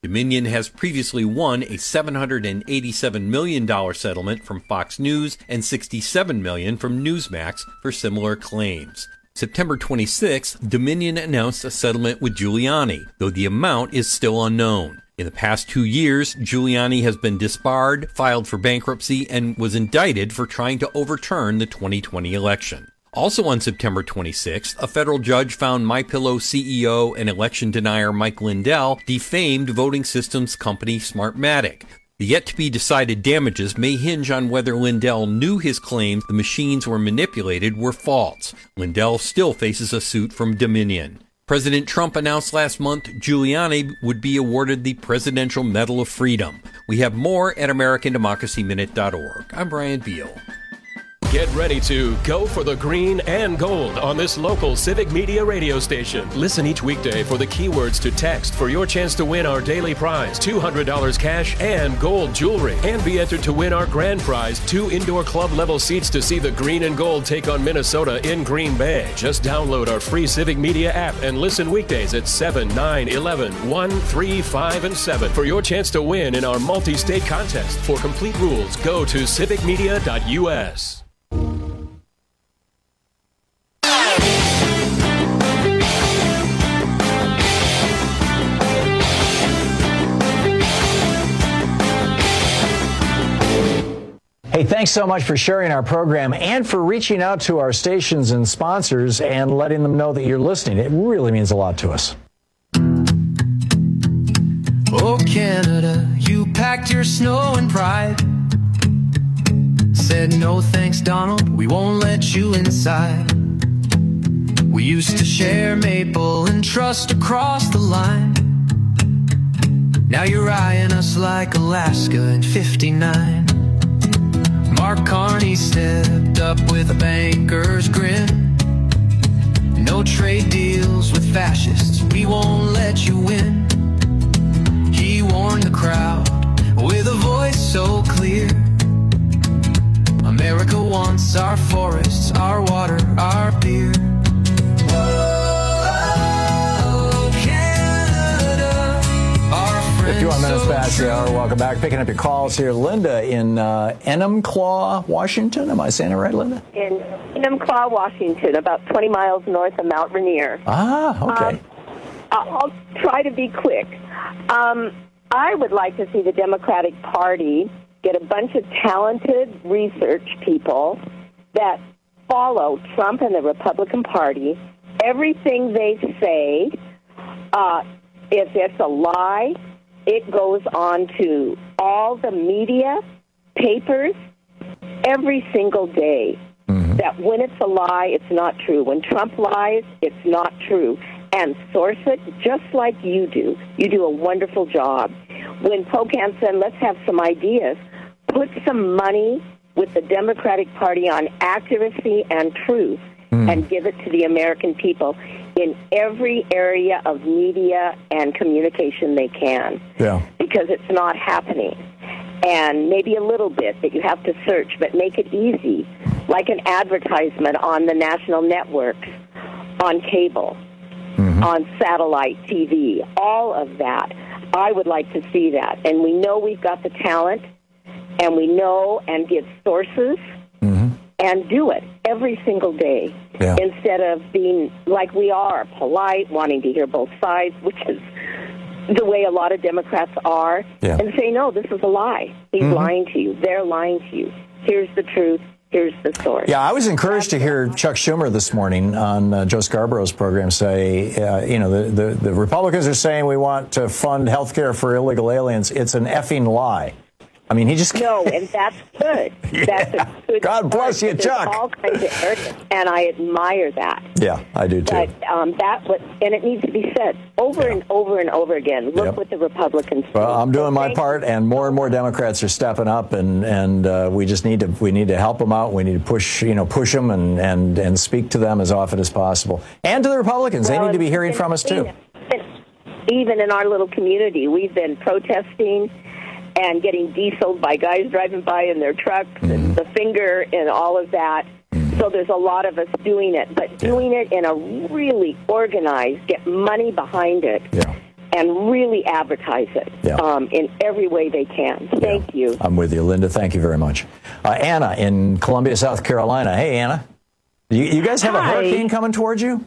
Dominion has previously won a seven hundred eighty-seven million dollars settlement from Fox News and sixty-seven million dollars from Newsmax for similar claims. September twenty-sixth, Dominion announced a settlement with Giuliani, though the amount is still unknown. In the past two years, Giuliani has been disbarred, filed for bankruptcy, and was indicted for trying to overturn the twenty twenty election. Also on September twenty-sixth, a federal judge found MyPillow C E O and election denier Mike Lindell defamed voting systems company Smartmatic. The yet-to-be-decided damages may hinge on whether Lindell knew his claims the machines were manipulated were false. Lindell still faces a suit from Dominion. President Trump announced last month Giuliani would be awarded the Presidential Medal of Freedom. We have more at American Democracy Minute dot org. I'm Brian Beal. Get ready to go for the green and gold on this local Civic Media radio station. Listen each weekday for the keywords to text for your chance to win our daily prize, two hundred dollars cash and gold jewelry. And be entered to win our grand prize, two indoor club level seats to see the green and gold take on Minnesota in Green Bay. Just download our free Civic Media app and listen weekdays at seven, nine, eleven, one, three, five, and seven for your chance to win in our multi-state contest. For complete rules, go to civic media dot u s. Hey, thanks so much for sharing our program and for reaching out to our stations and sponsors and letting them know that you're listening. It really means a lot to us. Oh, Canada, you packed your snow and pride. Said, no thanks, Donald, we won't let you inside. We used to share maple and trust across the line. Now you're eyeing us like Alaska in fifty-nine. Mark Carney stepped up with a banker's grin. No trade deals with fascists, we won't let you win. He warned the crowd with a voice so clear. America wants our forests, our water, our beer. Oh, Canada, our friends. fifty-one minutes past the hour. Welcome back. Picking up your calls here. Linda in uh, Enumclaw, Washington. Am I saying it right, Linda? In Enumclaw, Washington, about twenty miles north of Mount Rainier. Ah, okay. Um, I'll try to be quick. Um, I would like to see the Democratic Party get a bunch of talented research people that follow Trump and the Republican Party. Everything they say, uh, if it's a lie, it goes on to all the media, papers, every single day. Mm-hmm. That when it's a lie, it's not true. When Trump lies, it's not true. And source it just like you do. You do a wonderful job. When Pocan said, let's have some ideas, put some money with the Democratic Party on accuracy and truth mm. and give it to the American people in every area of media and communication they can. Yeah. Because it's not happening. And maybe a little bit that you have to search, but make it easy, like an advertisement on the national networks, on cable, mm-hmm. on satellite T V, all of that. I would like to see that. And we know we've got the talent, and we know and give sources, mm-hmm. and do it every single day yeah. instead of being like we are, polite, wanting to hear both sides, which is the way a lot of Democrats are, yeah. and say, no, this is a lie. He's mm-hmm. lying to you. They're lying to you. Here's the truth. Here's the source. Yeah, I was encouraged to hear Chuck Schumer this morning on uh, Joe Scarborough's program say, uh, you know, the, the, the Republicans are saying we want to fund health care for illegal aliens. It's an effing lie. I mean, he just no, and that's good. yeah. That's a good. God bless you, There's Chuck. All kinds of areas, and I admire that. Yeah, I do too. But um, that, was, and it needs to be said over yeah. and over and over again. Look yep. what the Republicans. Well, do. I'm doing my part, and more and more Democrats are stepping up, and and uh, we just need to we need to help them out. We need to push you know push them and and and speak to them as often as possible, and to the Republicans. Well, they need to be hearing from us too. Even in our little community, we've been protesting and getting dieseled by guys driving by in their trucks, mm-hmm. and the finger and all of that. Mm-hmm. So there's a lot of us doing it, but doing yeah. it in a really organized, get money behind it, yeah. and really advertise it Yeah. um, in every way they can. Thank you. I'm with you, Linda. Thank you very much. Uh, Anna in Columbia, South Carolina. Hey, Anna. You, you guys have a Hi. hurricane coming towards you?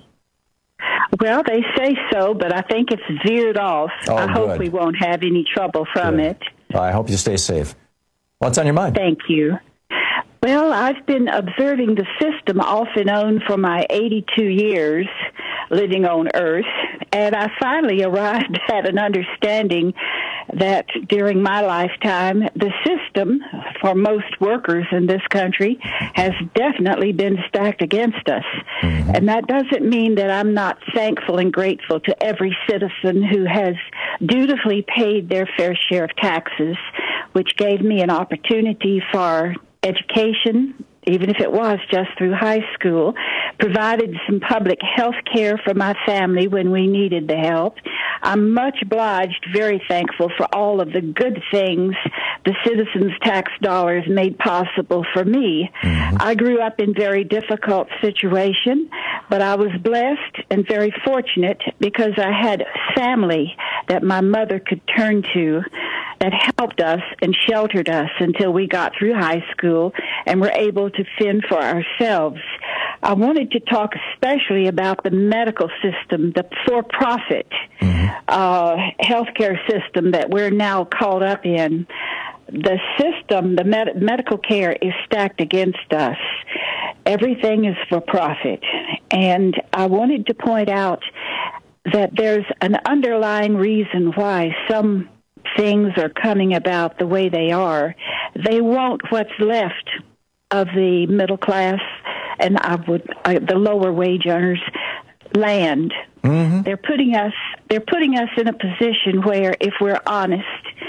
Well, they say so, but I think it's veered off. Oh, I hope good. we won't have any trouble from Good. it. I hope you stay safe. What's on your mind? Thank you. Well, I've been observing the system off and on for my eighty-two years living on Earth, and I finally arrived at an understanding that during my lifetime, the system for most workers in this country has definitely been stacked against us. Mm-hmm. And that doesn't mean that I'm not thankful and grateful to every citizen who has dutifully paid their fair share of taxes, which gave me an opportunity for education, even if it was just through high school, provided some public health care for my family when we needed the help. I'm much obliged, very thankful for all of the good things the citizens' tax dollars made possible for me. Mm-hmm. I grew up in a very difficult situation, but I was blessed and very fortunate because I had family that my mother could turn to that helped us and sheltered us until we got through high school and were able to fend for ourselves. I wanted to talk especially about the medical system, the for-profit mm-hmm. uh, healthcare system that we're now caught up in. The system, the med- medical care is stacked against us. Everything is for profit. And I wanted to point out that there's an underlying reason why some things are coming about the way they are. They want what's left of the middle class and I would uh, the lower wage earners land. Mm-hmm. They're putting us they're putting us in a position where, if we're honest,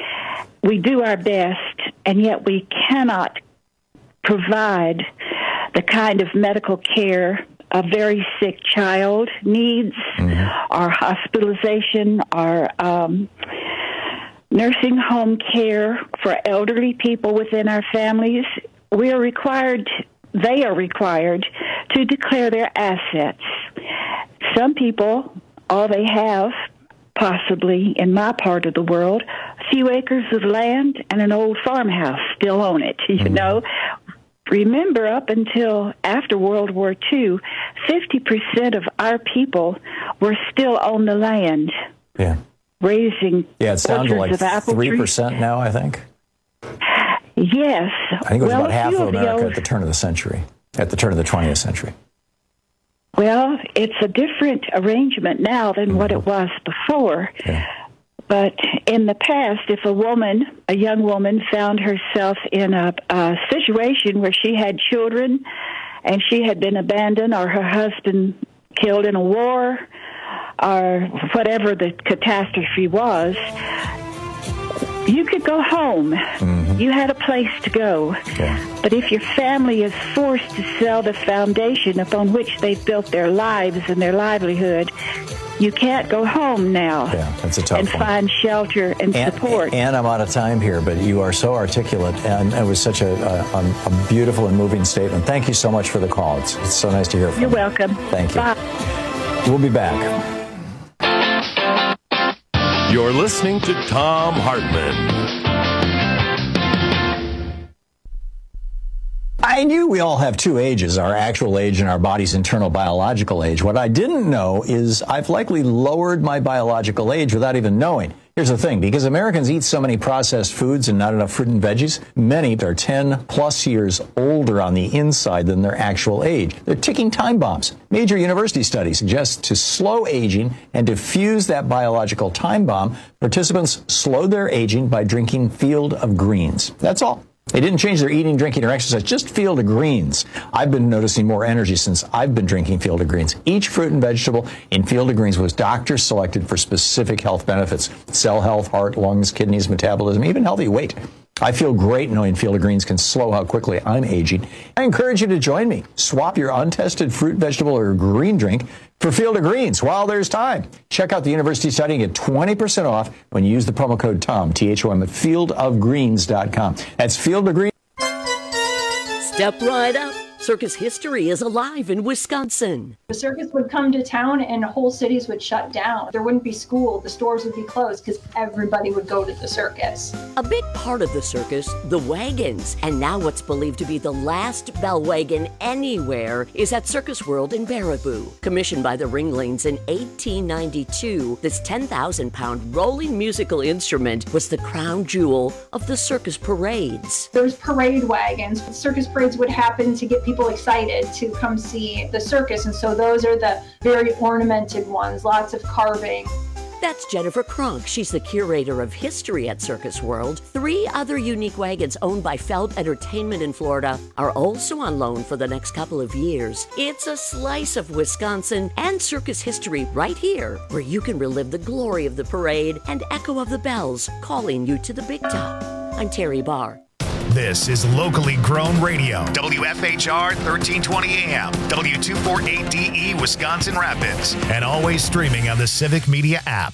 we do our best, and yet we cannot provide the kind of medical care a very sick child needs, mm-hmm. our hospitalization, our um, nursing home care for elderly people within our families. We are required, they are required to declare their assets. Some people, all they have, possibly in my part of the world, a few acres of land and an old farmhouse, still own it, you mm-hmm. know. Remember, up until after World War Two, fifty percent of our people were still on the land. Yeah. Raising yeah, it's down to like three percent now, I think. Yes. I think it was well, about half of America old... at the turn of the century, at the turn of the twentieth century. Well, it's a different arrangement now than mm-hmm. what it was before. Yeah. But in the past, if a woman, a young woman, found herself in a, a situation where she had children and she had been abandoned or her husband killed in a war or whatever the catastrophe was, you could go home. Mm-hmm. You had a place to go. Yeah. But if your family is forced to sell the foundation upon which they've built their lives and their livelihood, you can't go home now. Yeah, that's a tough and one. find shelter and, and support. And I'm out of time here, but you are so articulate, and it was such a, a, a beautiful and moving statement. Thank you so much for the call. It's, it's so nice to hear from You're you. You're welcome. Thank you. Bye. We'll be back. You're listening to Thom Hartmann. I knew we all have two ages, our actual age and our body's internal biological age. What I didn't know is I've likely lowered my biological age without even knowing. Here's the thing, because Americans eat so many processed foods and not enough fruit and veggies, many are ten plus years older on the inside than their actual age. They're ticking time bombs. Major university studies suggest to slow aging and diffuse that biological time bomb, participants slowed their aging by drinking Field of Greens. That's all. They didn't change their eating, drinking, or exercise, just Field of Greens. I've been noticing more energy since I've been drinking Field of Greens. Each fruit and vegetable in Field of Greens was doctor selected for specific health benefits: cell health, heart, lungs, kidneys, metabolism, even healthy weight. I feel great knowing Field of Greens can slow how quickly I'm aging. I encourage you to join me. Swap your untested fruit, vegetable, or green drink for Field of Greens while there's time. Check out the university study and get twenty percent off when you use the promo code THOM, T H O M, at field of greens dot com. That's Field of Greens. Step right up. circus history is alive in Wisconsin. The circus would come to town and whole cities would shut down. There wouldn't be school, the stores would be closed because everybody would go to the circus. A big part of the circus, the wagons. And now what's believed to be the last bell wagon anywhere is at Circus World in Baraboo. Commissioned by the Ringlings in eighteen ninety-two, this ten thousand pound rolling musical instrument was the crown jewel of the circus parades. There's parade wagons. Circus parades would happen to get people excited to come see the circus, and so those are the very ornamented ones, lots of carving. That's Jennifer Kronk. She's the curator of history at Circus World. Three other unique wagons owned by Feld Entertainment in Florida are also on loan for the next couple of years. It's a slice of Wisconsin and circus history right here, where you can relive the glory of the parade and echo of the bells calling you to the big top. I'm Terry Barr. This is locally grown radio. W F H R thirteen twenty A M, W two forty-eight D E, Wisconsin Rapids, and always streaming on the Civic Media app.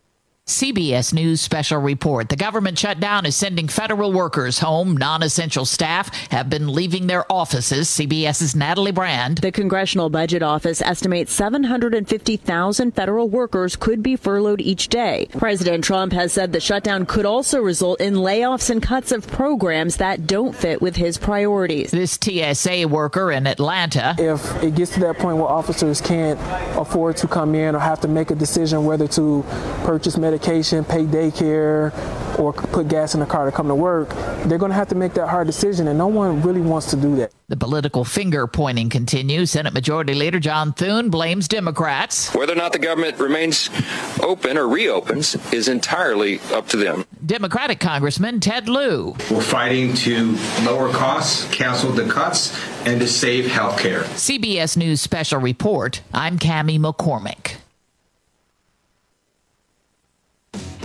C B S News special report. The government shutdown is sending federal workers home. Non-essential staff have been leaving their offices. CBS's Natalie Brand. The Congressional Budget Office estimates seven hundred fifty thousand federal workers could be furloughed each day. President Trump has said the shutdown could also result in layoffs and cuts of programs that don't fit with his priorities. This T S A worker in Atlanta. If it gets to that point where officers can't afford to come in or have to make a decision whether to purchase medication, pay daycare, or put gas in the car to come to work, they're going to have to make that hard decision, and no one really wants to do that. The political finger pointing continues. Senate Majority Leader John Thune blames Democrats. Whether or not the government remains open or reopens is entirely up to them. Democratic Congressman Ted Lieu. We're fighting to lower costs, cancel the cuts, and to save health care. C B S News special report. I'm Cammie McCormick.